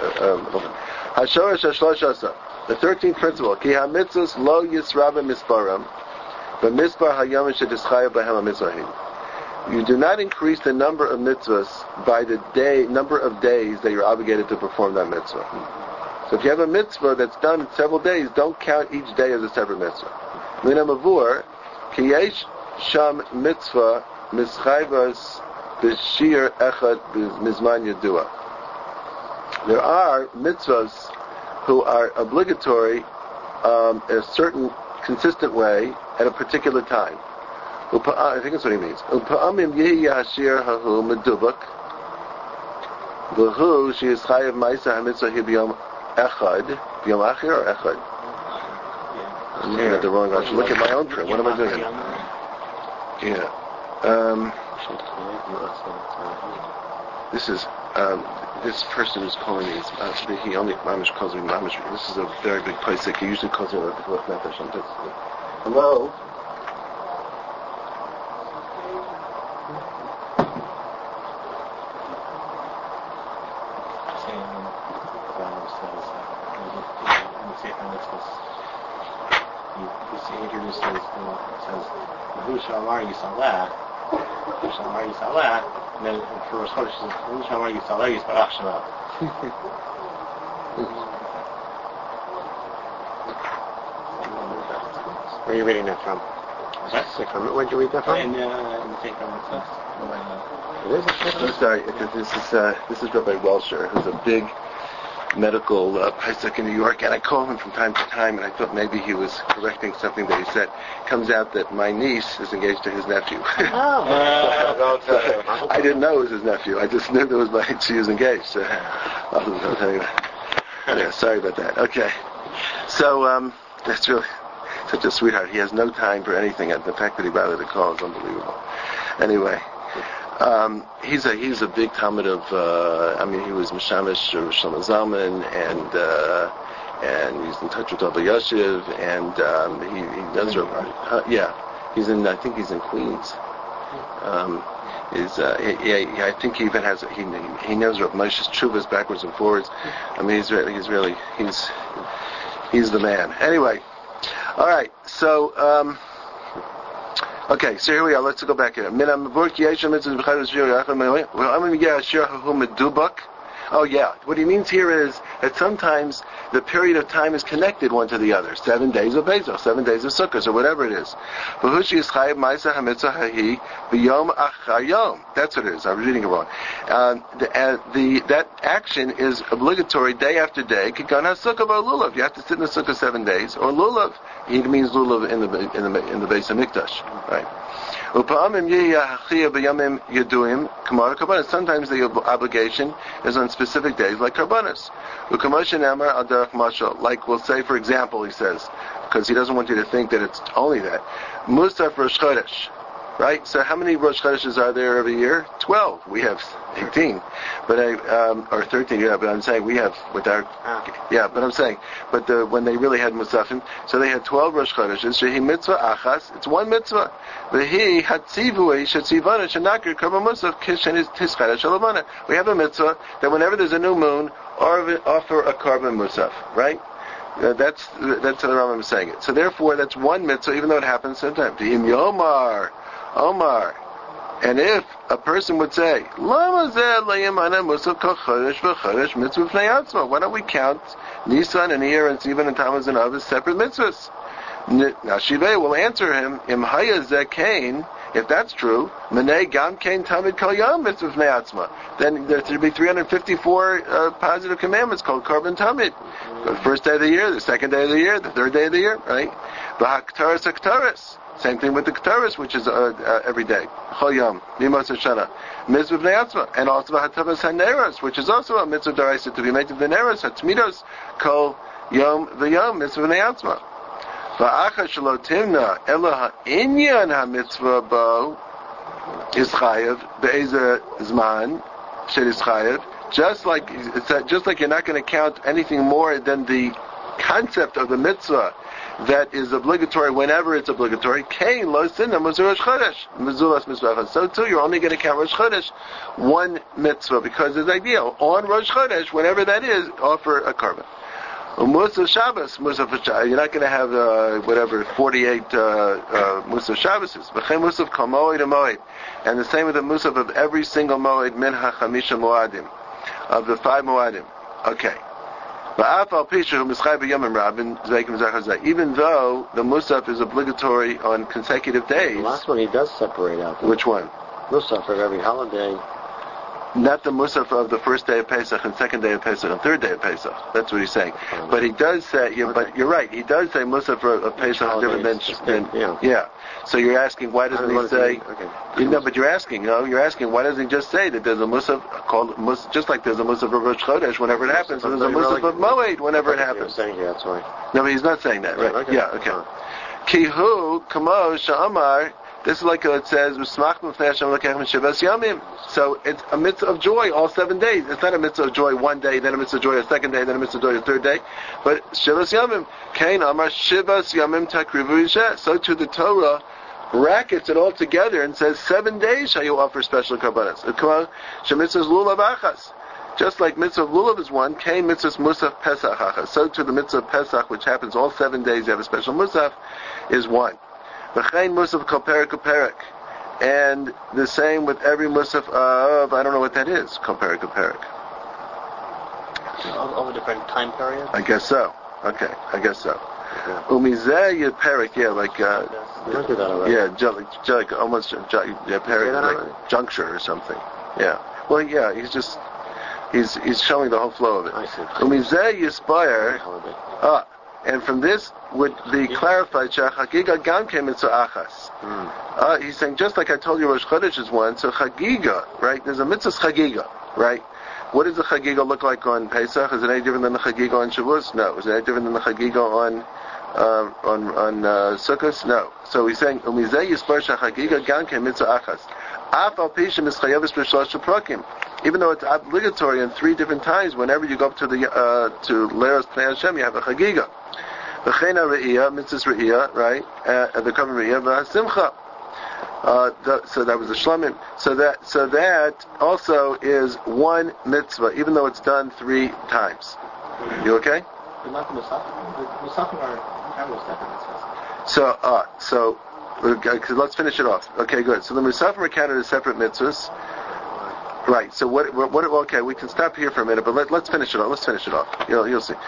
Hashoresh Hashloshasa, the thirteenth principle. Ki hamitzvos lo yisraba misparam, but mispar hayom shedischaya b'hem hamitzvahim. You do not increase the number of mitzvahs by the day number of days that you're obligated to perform that mitzvah. So if you have a mitzvah that's done in several days, don't count each day as a separate mitzvah. Mina mavur ki yesh sham mitzvah mischayvos. B'shir echad mizman yadua. There are mitzvahs who are obligatory um, in a certain consistent way at a particular time. I think that's what he means. Upa'amim yehi yashir hahu medubak v'hu she is chayav ma'isa hamitzvah hi b'yom echad b'yom achir or echad. I'm looking at the wrong. I should look at my own print. What am I doing? Yeah. Um, This is um, this person who's calling me. Is, uh, he only mamish calls me mamish. This is a very big pasuk. He usually calls me like nefesh. Hello. He introduces it says Shamar Yisalah, Shamar Yisalah, and then for Rosh Chodesh it says Shamar Yisalah Yisparach Shema. Where are you reading that from? That's Where did you read that from? in the in the same context. It is a I'm sorry. This is uh, this is Rabbi Welsher, who's a big medical uh, pasuk in New York, and I call him from time to time, and I thought maybe he was correcting something that he said. Comes out that my niece is engaged to his nephew. Oh. So, I didn't know it was his nephew. I just knew that was my she was engaged. So, I'll tell you that. Yeah, sorry about that. Okay, so um, that's really such a sweetheart. He has no time for anything, and the fact that he bothered to call is unbelievable. Anyway. Um, he's a he's a big Talmud of uh, I mean he was Mishamish or Shlomo Zalman and uh, and he's in touch with Rabbi Yoshev and um, he he does uh, yeah he's in I think he's in Queens. Um, is uh, he, he, I think he even has he he knows Rabbi Moshe's Chuvas backwards and forwards. I mean he's really he's really he's he's the man. Anyway, all right so. Um, Okay, so here we are. Let's go back here. Oh yeah, what he means here is that sometimes the period of time is connected one to the other. Seven days of Pesach, seven days of Sukkot, or whatever it is. That's what it is. I'm reading it wrong. Uh, the, uh, the that action is obligatory day after day. You have to sit in the Sukkah seven days, or lulav. He means lulav in the in the in the base of Mikdash, right? Sometimes the obligation is on specific days, like Karbanis. Like we'll say, for example, he says, because he doesn't want you to think that it's only that. Musaf Rosh Chodesh. Right? So how many Rosh Chodeshes are there every year? Twelve. We have eighteen. But I, um, or thirteen, yeah, but I'm saying we have, with our, yeah, but I'm saying, but the, when they really had Musafim, so they had twelve Rosh Chodeshes, Shehi Mitzvah Achas, it's one Mitzvah. Vehi Hatzivui Shatzivana Shanakir Karba Musaf Kishan is Tischara Shalavana. We have a Mitzvah that whenever there's a new moon, offer a Karban Musaf, right? Uh, that's that's how the Rambam is saying it. So therefore, that's one Mitzvah, even though it happens sometimes. V'im Yomar Omar, and if a person would say, why don't we count Nisan and Iyar and Sivan and Tammuz and Av as separate mitzvahs? Now Shivei will answer him, Im Haya Zekain, if that's true, Menei Gam Kain Tamid Kol Yom Mitzvah Fnei Atzma, then there should be three hundred fifty-four uh, positive commandments called Karban Tamid. The first day of the year, the second day of the year, the third day of the year, right? V'haktaras haktaras. Same thing with the Ketores, which is uh, uh, every day. Chol Yom, Mimos Hashanah, Mitzvah Bnei Atzma, and also Hatavas HaNeros, which is also a Mitzvah D'Oraisa to be made of the Neros, Hatmidos, Kol Yom V'Yom, Mitzvah Bnei Atzma. Va'acha Shelo Timna, Elo HaInyan HaMitzvah Bo, is Chayev, Be'ezeh Zman, Shed is Chayev, just like, just like you're not going to count anything more than the concept of the mitzvah that is obligatory whenever it's obligatory. Kain lo sinna muzur Rosh Chodesh, mizulas mitzvah. So too, you're only going to count Rosh Chodesh one mitzvah because it's ideal. On Rosh Chodesh, whenever that is, offer a korban. Musaf Shabbos, Musaf Shabbos. You're not going to have uh, whatever forty-eight uh, uh, Musaf Shabboses. V'chein Musaf kol moed moed, and the same with the Musaf of every single moed min hachamisha moadim, of the five moadim. Okay. Even though the Musaf is obligatory on consecutive days. The last one he does separate out. Which one? Musaf of every holiday. Not the Musaf of the first day of Pesach and second day of Pesach and third day of Pesach. That's what he's saying. Um, but he does say, yeah, okay. But you're right, he does say Musaf of Pesach is different than, than yeah. yeah. So you're asking, why doesn't he say, okay. you know, but you're asking, you know, you're asking, why doesn't he just say that there's a Musaf called, Musaf, just like there's a Musaf of Rosh Chodesh whenever it happens, and there's a Musaf of Moed whenever it happens. Saying here, that's why. No, but he's not saying that, right? Yeah, okay. Yeah, okay. Kihu, Kamo, Sha'amar, this is like it says, so it's a mitzvah of joy all seven days. It's not a mitzvah of joy one day, then a mitzvah of joy a second day, then a mitzvah of joy a third day. But Shivas Yamim, Kain Amar Shivas Yamim Takrivu Yisheh. So to the Torah brackets it all together and says seven days shall you offer special karbanos. Shemitzvahs Lulav Achas. Just like mitzvah of Lulav is one, Kain mitzvahs Musaf Pesach Achas. So to the mitzvah of Pesach, which happens all seven days, you have a special Musaf, is one. V'chein Musaf Kol Perek Perek, and the same with every Musaf of, I don't know what that is, Kol Perek Perek. All, all the different time periods? I guess so. Okay, I guess so. Umizeh Yed Perek, yeah, like, uh, you don't do that already. Yeah, like, like almost, yeah, Perek, like juncture or something. Yeah. Well, yeah, he's just, he's he's showing the whole flow of it. I see. Umizeh Yispire, ah, and from this would be clarified, Chagiga Gam Ke Mitzvah Achas. Uh, he's saying, just like I told you, Rosh Chodesh is one, so Chagiga, right? There's a Mitzvah Chagiga, right? What does the Chagiga look like on Pesach? Is it any different than the Chagiga on Shavuos? No. Is it any different than the Chagiga on uh, on on uh, Sukkot? No. So he's saying, Umizeh Yispar Chagiga Gam Ke Mitzvah Achas. Af al Pishim is Chayavis B'Shlosh Prakim. Even though it's obligatory in three different times, whenever you go up to the uh, to Leros Pnei Hashem, you have a Chagiga. V'cheina Re'iyah, Mitzvahs Re'iyah, right? Uh, the Kavan Re'iyah, V'Simcha. Uh, the, so that was the Shlamim. So that so that also is one mitzvah, even though it's done three times. You okay? So uh, so uh, let's finish it off. Okay, good. So the Musafim are counted as separate mitzvahs, Right. So what? What? what okay, we can stop here for a minute, but let, let's finish it off. Let's finish it off. You'll, you'll see.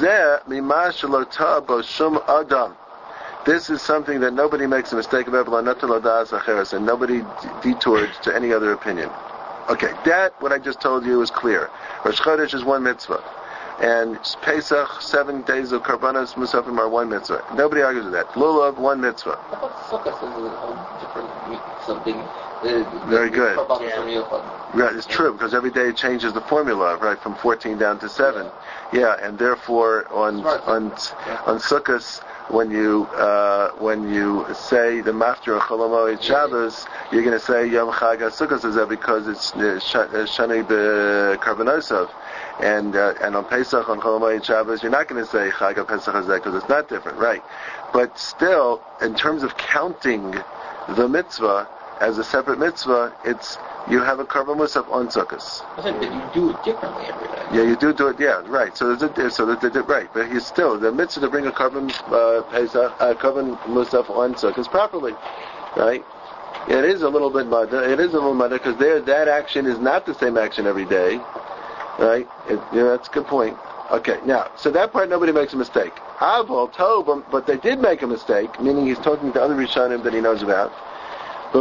This is something that nobody makes a mistake about, and nobody detoured to any other opinion. Okay, that what I just told you is clear. Rosh Chodesh is one mitzvah, and Pesach, seven days of Karbanos Musafim are one mitzvah. Nobody argues with that. Lulav, one mitzvah. I thought Sukkot is a different something. The, Very the good. Yeah. Right, it's true, because every day it changes the formula, right, from fourteen down to seven. Yeah, and therefore on on on Sukkot, when you uh, when you say the Maftir of Chol Hamoed Shabbos, you're going to say Yom Chag HaSukkos is that because it's Shani B'Karbanosov, and uh, and on Pesach on Chol Hamoed Shabbos, you're not going to say Chag HaPesach Hazeh because it's not different, right? But still, in terms of counting the mitzvah as a separate mitzvah, it's you have a Karban Musaf on Sukkos. I said that you do it differently every day. Yeah, you do do it. Yeah, right. So there's a, so that they did right, but he's still the mitzvah to bring a Karban uh, Pesach, uh, Karban Musaf on Sukkos properly, right? It is a little bit mud. It is a little mud because there that action is not the same action every day, right? It, you know, that's a good point. Okay, now so that part nobody makes a mistake. Aval told them, but they did make a mistake, meaning he's talking to other Rishonim that he knows about. A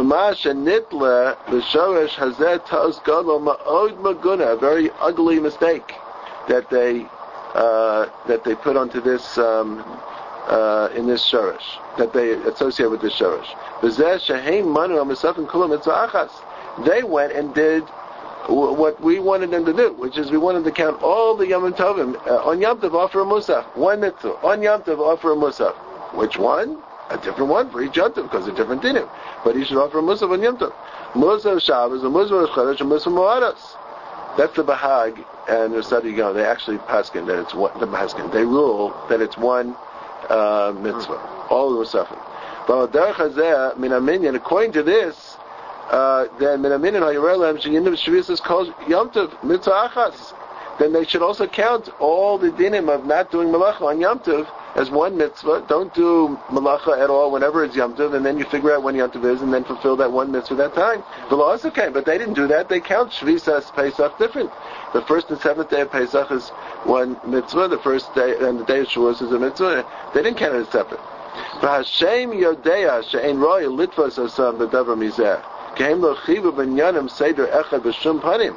very ugly mistake that they uh, that they put onto this um, uh, in this shorish, that they associate with this shorish. They went and did what we wanted them to do, which is we wanted to count all the Yom Tovim uh, on Yom Tov offer a musaf, one mitzvah on Yom Tov offer a musaf. Which one? A different one for each Yom Tov because they're different dinim. But he should offer a musaf on Yom Tov. Musaf Shabbos, a musaf Rosh Chodesh, a musaf Moados. That's the Bahag and the Sadi Gaon. They actually paskin that it's one. The paskin they rule that it's one uh, mitzvah. All the musafim. But Derech Hazeh min Aminyan, according to this, uh, then min Aminyan Hayirelem sheyinim Shavuos calls Yom Tov mitzvah achas. Then they should also count all the dinim of not doing malacha on Yom Tov as one mitzvah. Don't do malacha at all whenever it's Yom Tov, and then you figure out when Yom Tov is, and then fulfill that one mitzvah that time. The law is okay, but they didn't do that. They count Shvisas Pesach different. The first and seventh day of Pesach is one mitzvah. The first day and the day of Shavuos is a mitzvah. They didn't count it as separate. Hashem Yodea she'ein roy litvas asam b'davar mizeh kehem lo chivu b'nyanim seder echad b'shum panim.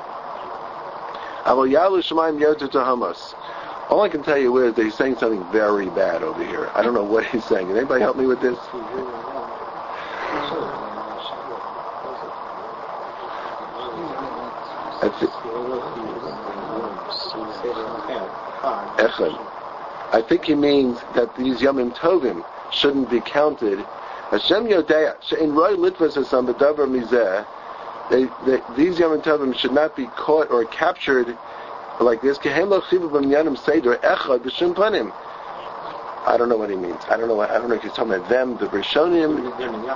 All I can tell you is that he's saying something very bad over here. I don't know what he's saying. Can anybody help me with this? I, th- I think he means that these Yomim Tovim shouldn't be counted. Hashem Yodea she'ein roy litvas asam b'davar mizeh. They, they, these Yom Tovim should not be caught or captured like this. I don't know what he means. I don't know. I don't know if he's talking about them, the Rishonim.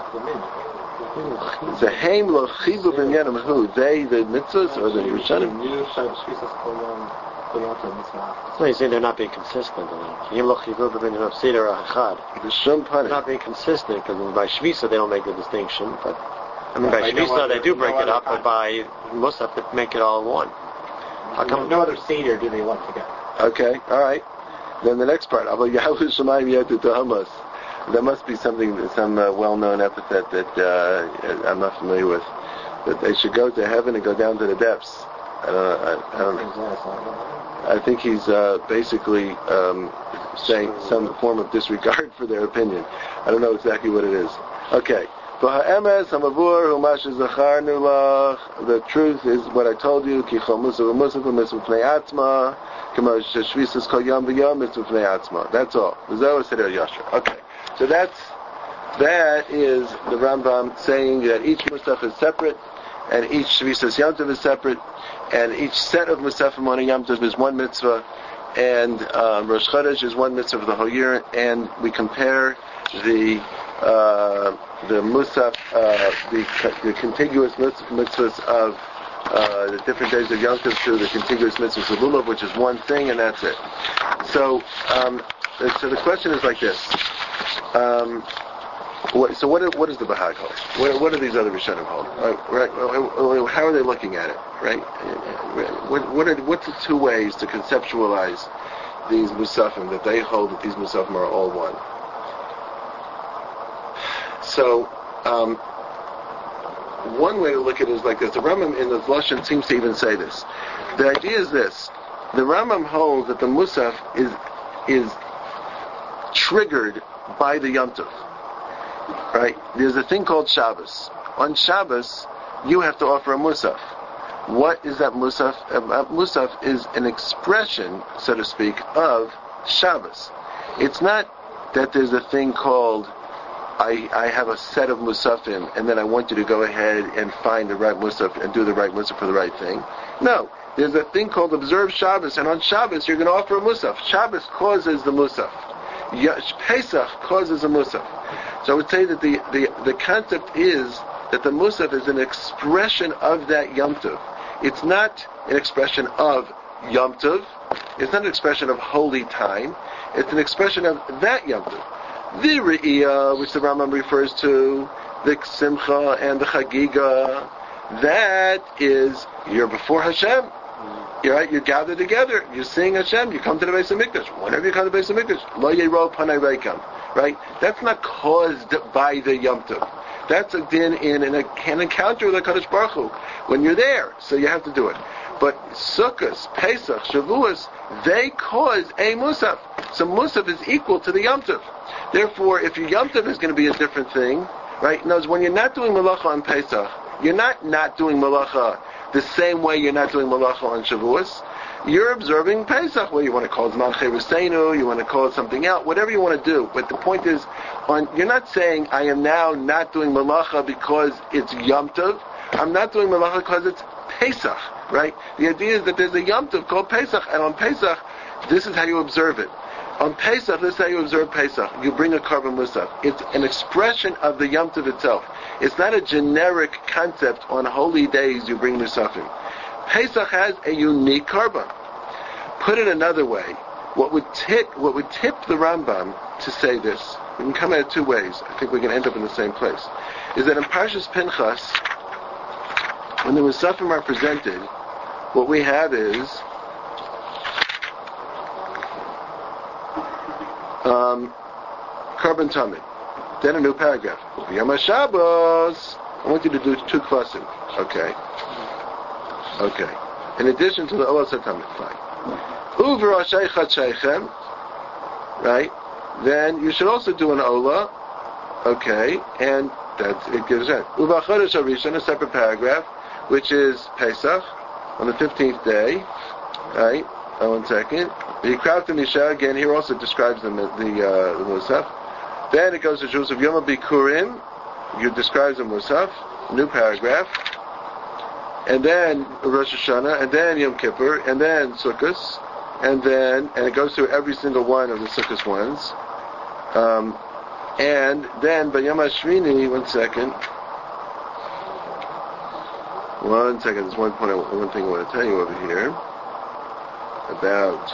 The Haim lo chivu b'nyanim who? They, the mitzvahs, or the Rishonim? So he's saying they're not being consistent. They're not being consistent because by Shvisa they don't make the distinction, but. I mean, by Shvisa they do break it up, but by Musaf they make it all one. How come no other Seder do they lump together? Okay, all right. Then the next part, there must be something, some uh, well-known epithet that uh, I'm not familiar with. That they should go to heaven and go down to the depths. I don't know. I, I don't know. I think he's uh, basically um, saying some form of disregard for their opinion. I don't know exactly what it is. Okay. The truth is what I told you. That's all. Okay. So that's that is the Rambam saying that each Musaf is separate, and each Shvisas Yom Tov is separate, and each set of Musafim on a Yom Tov is one mitzvah, and um, Rosh Chodesh is one mitzvah for the whole year, and we compare the uh, the Musaf, uh, the, the contiguous mitzvahs of uh, the different days of Yom Tov to the contiguous mitzvahs of Lulav, which is one thing, and that's it. So, um, so the question is like this. Um, What, so what, what is the Bahag hold? What, what are these other Rishonim hold? Right, right, how are they looking at it? Right? What, what are, what's the two ways to conceptualize these Musafim, that they hold that these Musafim are all one? So, um, one way to look at it is like this. The Rambam in the Lashon seems to even say this. The idea is this. The Rambam holds that the Musaf is is triggered by the Yom Tov. Right? There's a thing called Shabbos. On Shabbos, you have to offer a Musaf. What is that Musaf? A Musaf is an expression, so to speak, of Shabbos. It's not that there's a thing called I, I have a set of Musafim, and then I want you to go ahead and find the right Musaf and do the right Musaf for the right thing. No. There's a thing called observe Shabbos, and on Shabbos you're going to offer a Musaf. Shabbos causes the Musaf. Pesach causes a Musaf. So I would say that the, the, the concept is that the Musaf is an expression of that Yom Tov. It's not an expression of Yom Tov. It's not an expression of holy time. It's an expression of that Yom Tov. The Re'iyah, which the Rambam refers to, the Simcha and the Chagiga, that is, you're before Hashem. You're right, you gather together, you sing Hashem, you come to the Beis HaMikdash. Whenever you come to the Beis HaMikdash, Lo Yero Panay Reikam. Right? That's not caused by the Yom Tov. That's a din in an, an encounter with HaKadosh Baruch Hu when you're there, so you have to do it. But Sukkot, Pesach, Shavuos, they cause a Musaf. So Musaf is equal to the Yom Tov. Therefore, if your Yom Tov is going to be a different thing, right? Now, when you're not doing Malacha on Pesach, you're not not doing Malacha the same way you're not doing Malacha on Shavuos. You're observing Pesach, whether you want to call it Zman Cheruseinu, you want to call it something else, whatever you want to do. But the point is, on you're not saying, I am now not doing Malacha because it's Yom Tov. I'm not doing Malacha because it's Pesach, right? The idea is that there's a Yom Tov called Pesach, and on Pesach, this is how you observe it. On Pesach, this is how you observe Pesach. You bring a Karban Musaf. It's an expression of the Yom Tov itself. It's not a generic concept. On holy days you bring Musafim. Pesach has a unique Karban. Put it another way, what would tip what would tip the Rambam to say this, we can come at it two ways. I think we can end up in the same place. Is that in Parshas Pinchas, when the Musafim are presented, what we have is Um, Karban Tamid. Then a new paragraph. Yom HaShabbos. I want you to do two klasim. Okay. Okay. In addition to the Olah Satamid. Fine. Uver Asheichat Sheichem. Right? Then you should also do an Olah. Okay. And that's it gives that. Uva Chodesh HaRishon, a separate paragraph, which is Pesach, on the fifteenth day. Right? Oh, one second. The Kravta Misha, again, here also describes them as the, uh, the Musaf. Then it goes to Joseph Yom Bikurim, you describes the Musaf, new paragraph. And then Rosh Hashanah, and then Yom Kippur, and then Sukkot, and then, and it goes through every single one of the Sukkot ones. Um, and then, by Yom HaShmini, one second. One second, there's one point, I, one thing I want to tell you over here. About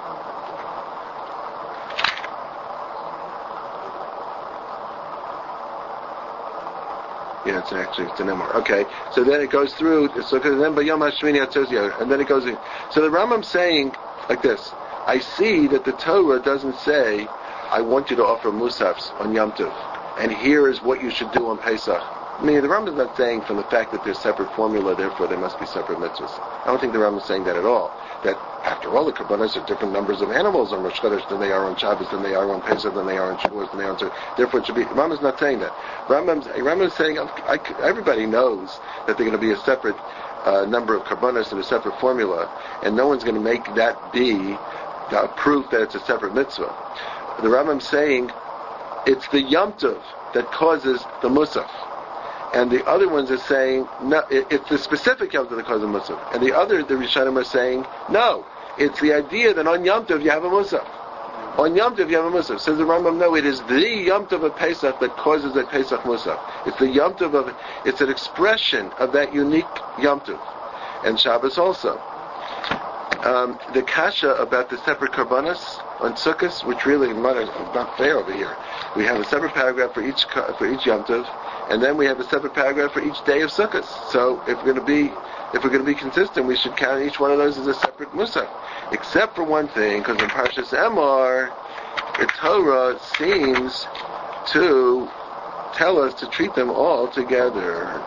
yeah, it's actually it's an M R. Okay, so then it goes through. So then by Yom HaShmini Atzos, and then it goes in. So the Rambam's saying like this: I see that the Torah doesn't say, "I want you to offer musafs on Yom Tov," and here is what you should do on Pesach. I mean, the Rambam's not saying from the fact that there's separate formula, therefore there must be separate mitzvahs. I don't think the Rambam's saying that at all. That after all, the Karbanos are different numbers of animals on Rosh Chodesh than they are on Shabbos, than they are on Pesach, than they are on Shavuos, than they are on Shavuos. Therefore, it should be. Rambam's not saying that. Rambam's, Rambam's saying I, everybody knows that they're going to be a separate uh, number of Karbanos and a separate formula, and no one's going to make that be a proof that it's a separate mitzvah. The Rambam's saying it's the Yom Tov that causes the Musaf. And the other ones are saying, no, it, it's the specific Yom Tov that causes a Musaf. And the other, the Rishonim are saying, no, it's the idea that on Yom Tov you have a Musaf. On Yom Tov you have a Musaf. Says the Rambam, no, it is the Yom Tov of Pesach that causes a Pesach Musaf. It's the Yom Tov of, it's an expression of that unique Yom Tov. And Shabbos also. um, the kasha about the separate karbanos on Sukkot, which really is not fair over here. We have a separate paragraph for each for each Yom Tov, and then we have a separate paragraph for each day of Sukkot. So if we're going to be if we're going to be consistent, we should count each one of those as a separate musaf. Except for one thing, because in Parshas Emor, the Torah seems to tell us to treat them all together.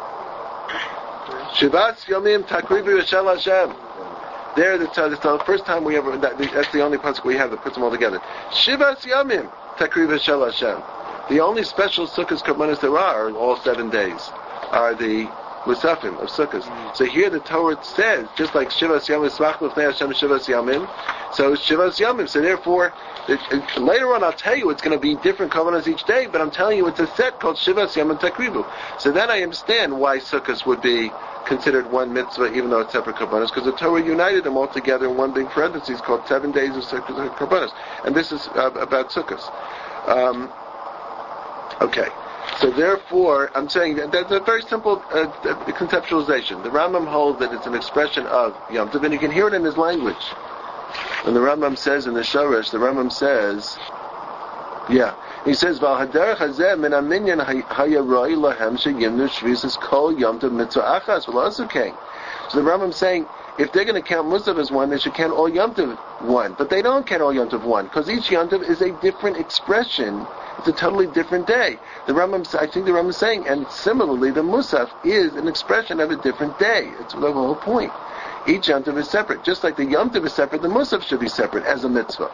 Shivas Yomim Takrivu Yishel Hashem. There, that's the first time we ever. That, that's the only pasuk we have that puts them all together. Shivas Yomim Takrivu Yishel Hashem. The only special Sukkot karbanos there are, all seven days, are the Musafim of Sukkot. Mm. So here the Torah says, just like Shivas Yomim Smach L'fnei Hashem Shivas Yomim, so Shivas Yomim. So therefore, it, it, later on I'll tell you it's going to be different karbanos each day, but I'm telling you it's a set called Shivas Yomim Takrivu. So then I understand why Sukkot would be considered one mitzvah, even though it's separate karbanos, because the Torah united them all together in one big parenthesis called seven days of Sukkot karbanos, and this is uh, about Sukkot. Um, okay, so therefore, I'm saying that that's a very simple uh, conceptualization. The Rambam holds that it's an expression of Yom Tov, and you can hear it in his language. When the Rambam says in the Shoresh, the Rambam says, yeah, he says, "Val haderech hazeh min aminyan hayaroi lahem sheyimnu shvisas kol Yom Tov mitzvah achas v'lasukeng." So the Rambam's saying, if they're going to count Musaf as one, they should count all Yom Tov one. But they don't count all Yom Tov one, because each Yom Tov is a different expression. It's a totally different day. The Rambam, I think the Rambam is saying, and similarly, the Musaf is an expression of a different day. It's the whole point. Each Yom Tov is separate. Just like the Yom Tov is separate, the Musaf should be separate as a mitzvah.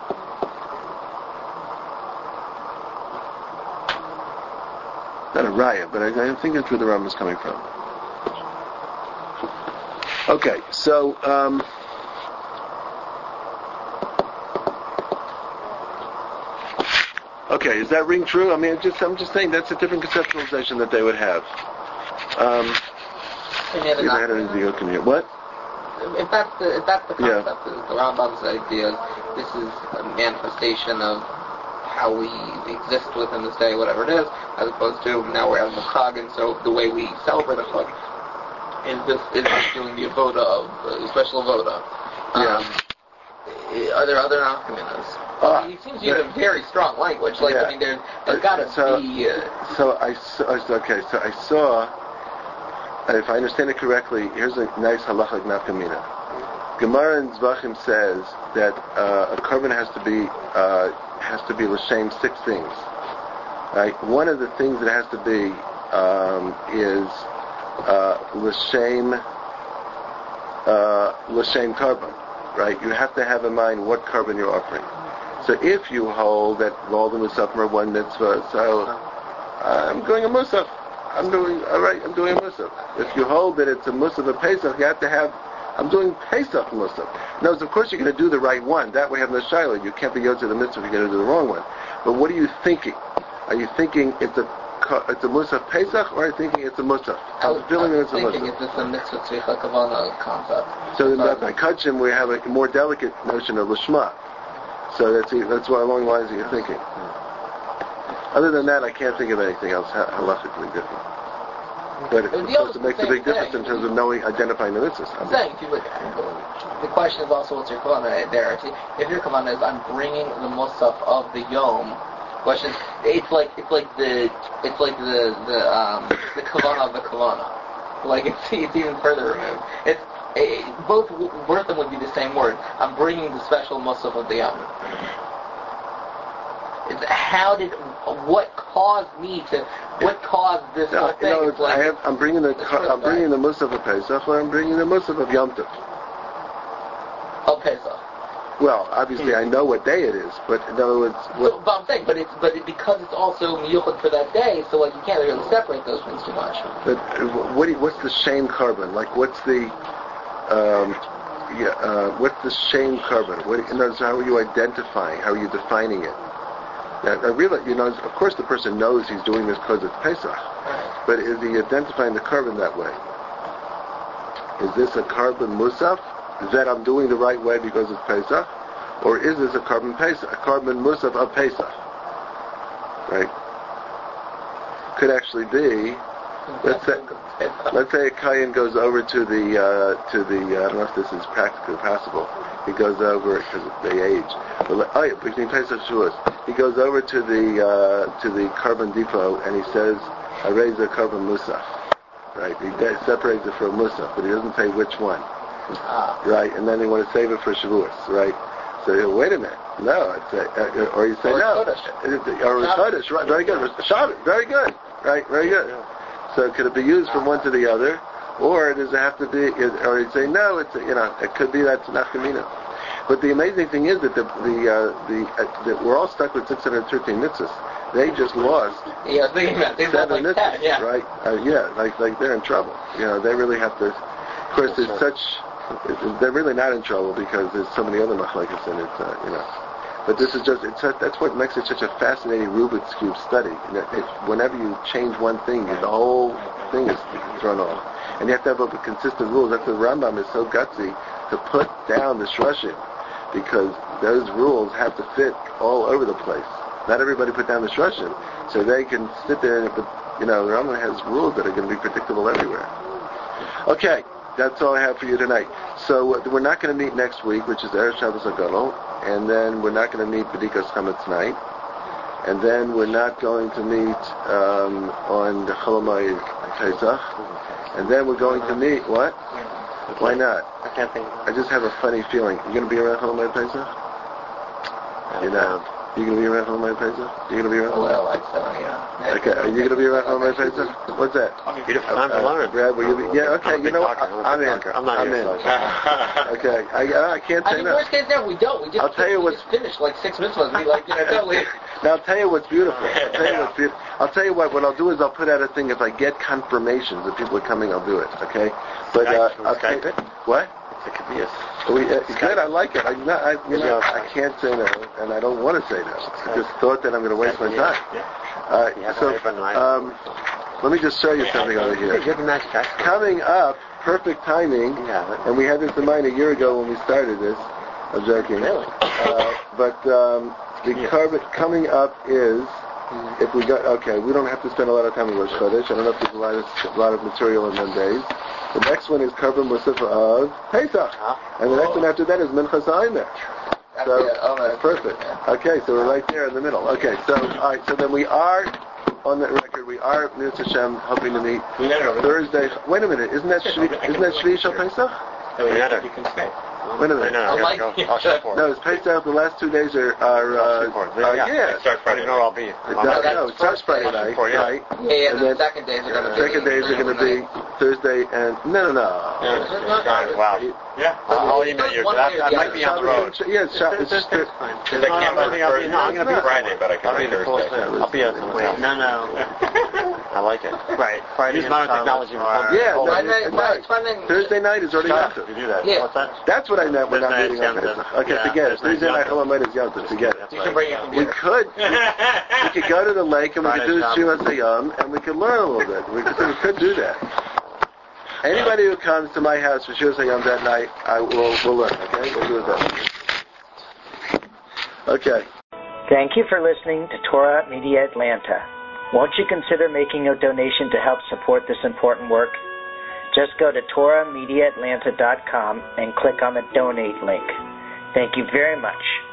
Not a raya, but I, I think that's where the Rambam is coming from. Okay, so um, okay, is that ring true? I mean, just I'm just saying that's a different conceptualization that they would have. Um, Any other the what? If that's the if that's the concept, yeah. The Rambam's idea, this is a manifestation of how we exist within this day, whatever it is, as opposed to now we're having a chag, and so the way we celebrate a chag is this is doing the avoda of uh, special avoda. Um, yeah. Are there other nafkaminas? Well, uh, he seems to use a very strong language. Like yeah. I mean, there, there's got to so, be. Uh, so I saw. Okay, so I saw. If I understand it correctly, here's a nice halachic nafkamina. Gemara in Zvachim says that uh, a korban has to be uh, has to be l'shem six things. Right? One of the things that it has to be um, is uh, l'shem uh, l'shem korban. Right? You have to have in mind what korban you're offering. So if you hold that all the musaf are one mitzvah, so I'm doing a musaf. I'm doing all right. I'm doing a musaf. If you hold that it's a musaf of Pesach, you have to have. I'm doing Pesach musaf. Now, of course, you're going to do the right one. That way, have no shiloh. You can't be yod to the mitzvah if you're going to do the wrong one. But what are you thinking? Are you thinking it's a it's a musaf Pesach, or are you thinking it's a musaf? I was, feeling I was it's a thinking musaf. it's just a mitzvah tzricha kavana concept. So then, by kachim, we have a more delicate notion of lishma. So that's that's what along the lines that you're thinking. Other than that, I can't think of anything else halachically different. But it, of course, it makes a big difference in terms of knowing, identifying the mitzvahs. I'm saying, if you look, the question is also what's your kavanah there. If your kavanah is I'm bringing the musaf of the yom, question it's like it's like the it's like the the um the kavanah of the kavanah. Like it's it's even further removed. It's it, both both of them would be the same word. I'm bringing the special musaf of the yom. It's how did what caused me to what caused this no, whole thing? You know, it's like, I have, I'm bringing the, the I'm bringing the musaf of Pesach, or I'm bringing the musaf of Yom Tov. Of Pesach. Well, obviously I know what day it is, but in other words, what, so, but I'm saying, but it's but it, because it's also miyuchad for that day, so like you can't really separate those things too much. But what do you, what's the shame carbon? Like what's the um, yeah, uh, what's the shame carbon? What in other words, how are you identifying? How are you defining it? Now, I realize, you know, of course the person knows he's doing this because it's Pesach, right. But is he identifying the carbon that way? Is this a carbon musaf that I'm doing the right way because it's Pesach? Or is this a carbon Pesach, a carbon musaf of Pesach? Right? Could actually be let's say let's say a Kayan goes over to the uh, to the uh, I don't know if this is practically possible. He goes over because they age. But, oh yeah, between Pesach Shavuos, he goes over to the uh, to the carbon depot and he says, "I raise a carbon musaf." Right? He de- separates it from musaf, but he doesn't say which one. Ah. Right? And then they want to save it for Shavuos. Right? So he'll, wait a minute. No, it's a, uh, or you say or no. Chodesh. Or Chodesh. Right? Very good. Shabbat. Very good. Right? Very good. So could it be used from one to the other? Or does it have to be, or you say, no, it's, you know, it could be that's nafkamina. But the amazing thing is that the, the, uh, the, uh, that we're all stuck with six hundred thirteen mitzvahs. They just lost Yeah, they, they seven like mitzvahs, that, yeah. right? Uh, yeah, like, like they're in trouble. You know, they really have to, of course, there's such, they're really not in trouble because there's so many other machlekes in it, uh, you know. But this is just, it's a, that's what makes it such a fascinating Rubik's Cube study. You know, it, whenever you change one thing, the whole thing is thrown off. And you have to have a consistent rules. That's why the Rambam is so gutsy to put down the shrushim, because those rules have to fit all over the place. Not everybody put down the shrushim, so they can sit there, but, you know, the Rambam has rules that are going to be predictable everywhere. Okay, that's all I have for you tonight. So uh, we're not going to meet next week, which is Erev Shabbos HaGadol, and then we're not going to meet B'dikas Chametz tonight, and then we're not going to meet um, on the Chol Hamoed Pesach, and then we're going to meet, what? Why not? I can't think of I just have a funny feeling. You're going to be around Chol Hamoed Pesach? You're not. You going to be around Chol Hamoed Pesach? You're going to be around? Well, like so, yeah. Okay, are you going to be around Chol Hamoed Pesach? What's that? Beautiful time to Uh, learn. Brad, will you be? Yeah, okay, I'm a you big know what? talker. I'm a I'm big in. talker. I'm not I'm here, in. so- Okay, I, I can't I say mean, no. worst case there, we don't. We just, I'll tell you we what's- just finished like six mitzvahs. We like, you know, don't leave. Now I'll tell you what's beautiful. I'll tell you what's beautiful. I'll tell you what. What I'll do is I'll put out a thing. If I get confirmations that people are coming, I'll do it. Okay. But uh, Skype, I'll Skype tell- it? What? It could be a We, uh, good. I like it. I, not, I, you know, Yeah. I can't say no, and I don't want to say no. I just thought that I'm going to waste my time. Uh, Yeah, so, but nice. um, let me just show you something over You here. have the magic ice cream. Coming up, perfect timing. Yeah, but- And we had this in mind a year ago when we started this. I'm joking. Really? Uh, but um, the Yeah. carbon coming up is, if we got, okay, we don't have to spend a lot of time on Rosh Chodesh. I don't know if there's a lot of, a lot of material in them days. The next one is carbon Musaf of Pesach. And the next one after that is Minchas Aimer. So, Yeah, oh, that's perfect. Okay, so we're right there in the middle. Okay, so, all right, so then we are, on that record, we are, Mitzvah Hashem, hoping to meet Thursday. Wait a minute, isn't that Shvi, isn't that Shvi Shal Pesach? Yeah. You can stay. Wait a minute. No, I gotta go. I'll show for it. No, it's Pesach. The last two days are, are uh, I'll show for it. uh, Yeah. yeah. It starts Friday I know night. I'll be. It does- no, it starts Friday night, For it, yeah. right? Yeah, yeah, And the then- second days are going to The be... second days are going to be Thursday and, no, no, no. Wow. Yeah. I'll email you. One That, way or that the might other. be on the road. Yeah, it's, Sha- it's just, Because I can't No, work no, I'll be- Thursday. no, I'm gonna be Friday, but I can I'll be work the fullest Thursday. man. I'll be at somewhere else. No, no. I like it. Right. Friday Use and modern Shabbos technology for are- something. yeah, Oh, no, Friday night, it Friday, does. Friday, Thursday night is already Shut up. Yom Tov. You do that. Yeah. What's that? That's what I meant. We're not Thursday meeting on is Yom Pesach. Tov. Okay, Yeah, forget it. Thursday is Thursday night, Yom Tov. Chol Hamoed is Yom Tov. Forget it. you can bring it. We could, we, we could go to the lake and we could do the Friday, Shimas Hayom and we could learn a little bit. We could, we could do that. Anybody who comes to my house for Shimas Hayom that night, I will will learn. Okay, we'll do it that. Okay. Thank you for listening to Torah Media Atlanta. Won't you consider making a donation to help support this important work? Just go to Torah Media Atlanta dot com and click on the donate link. Thank you very much.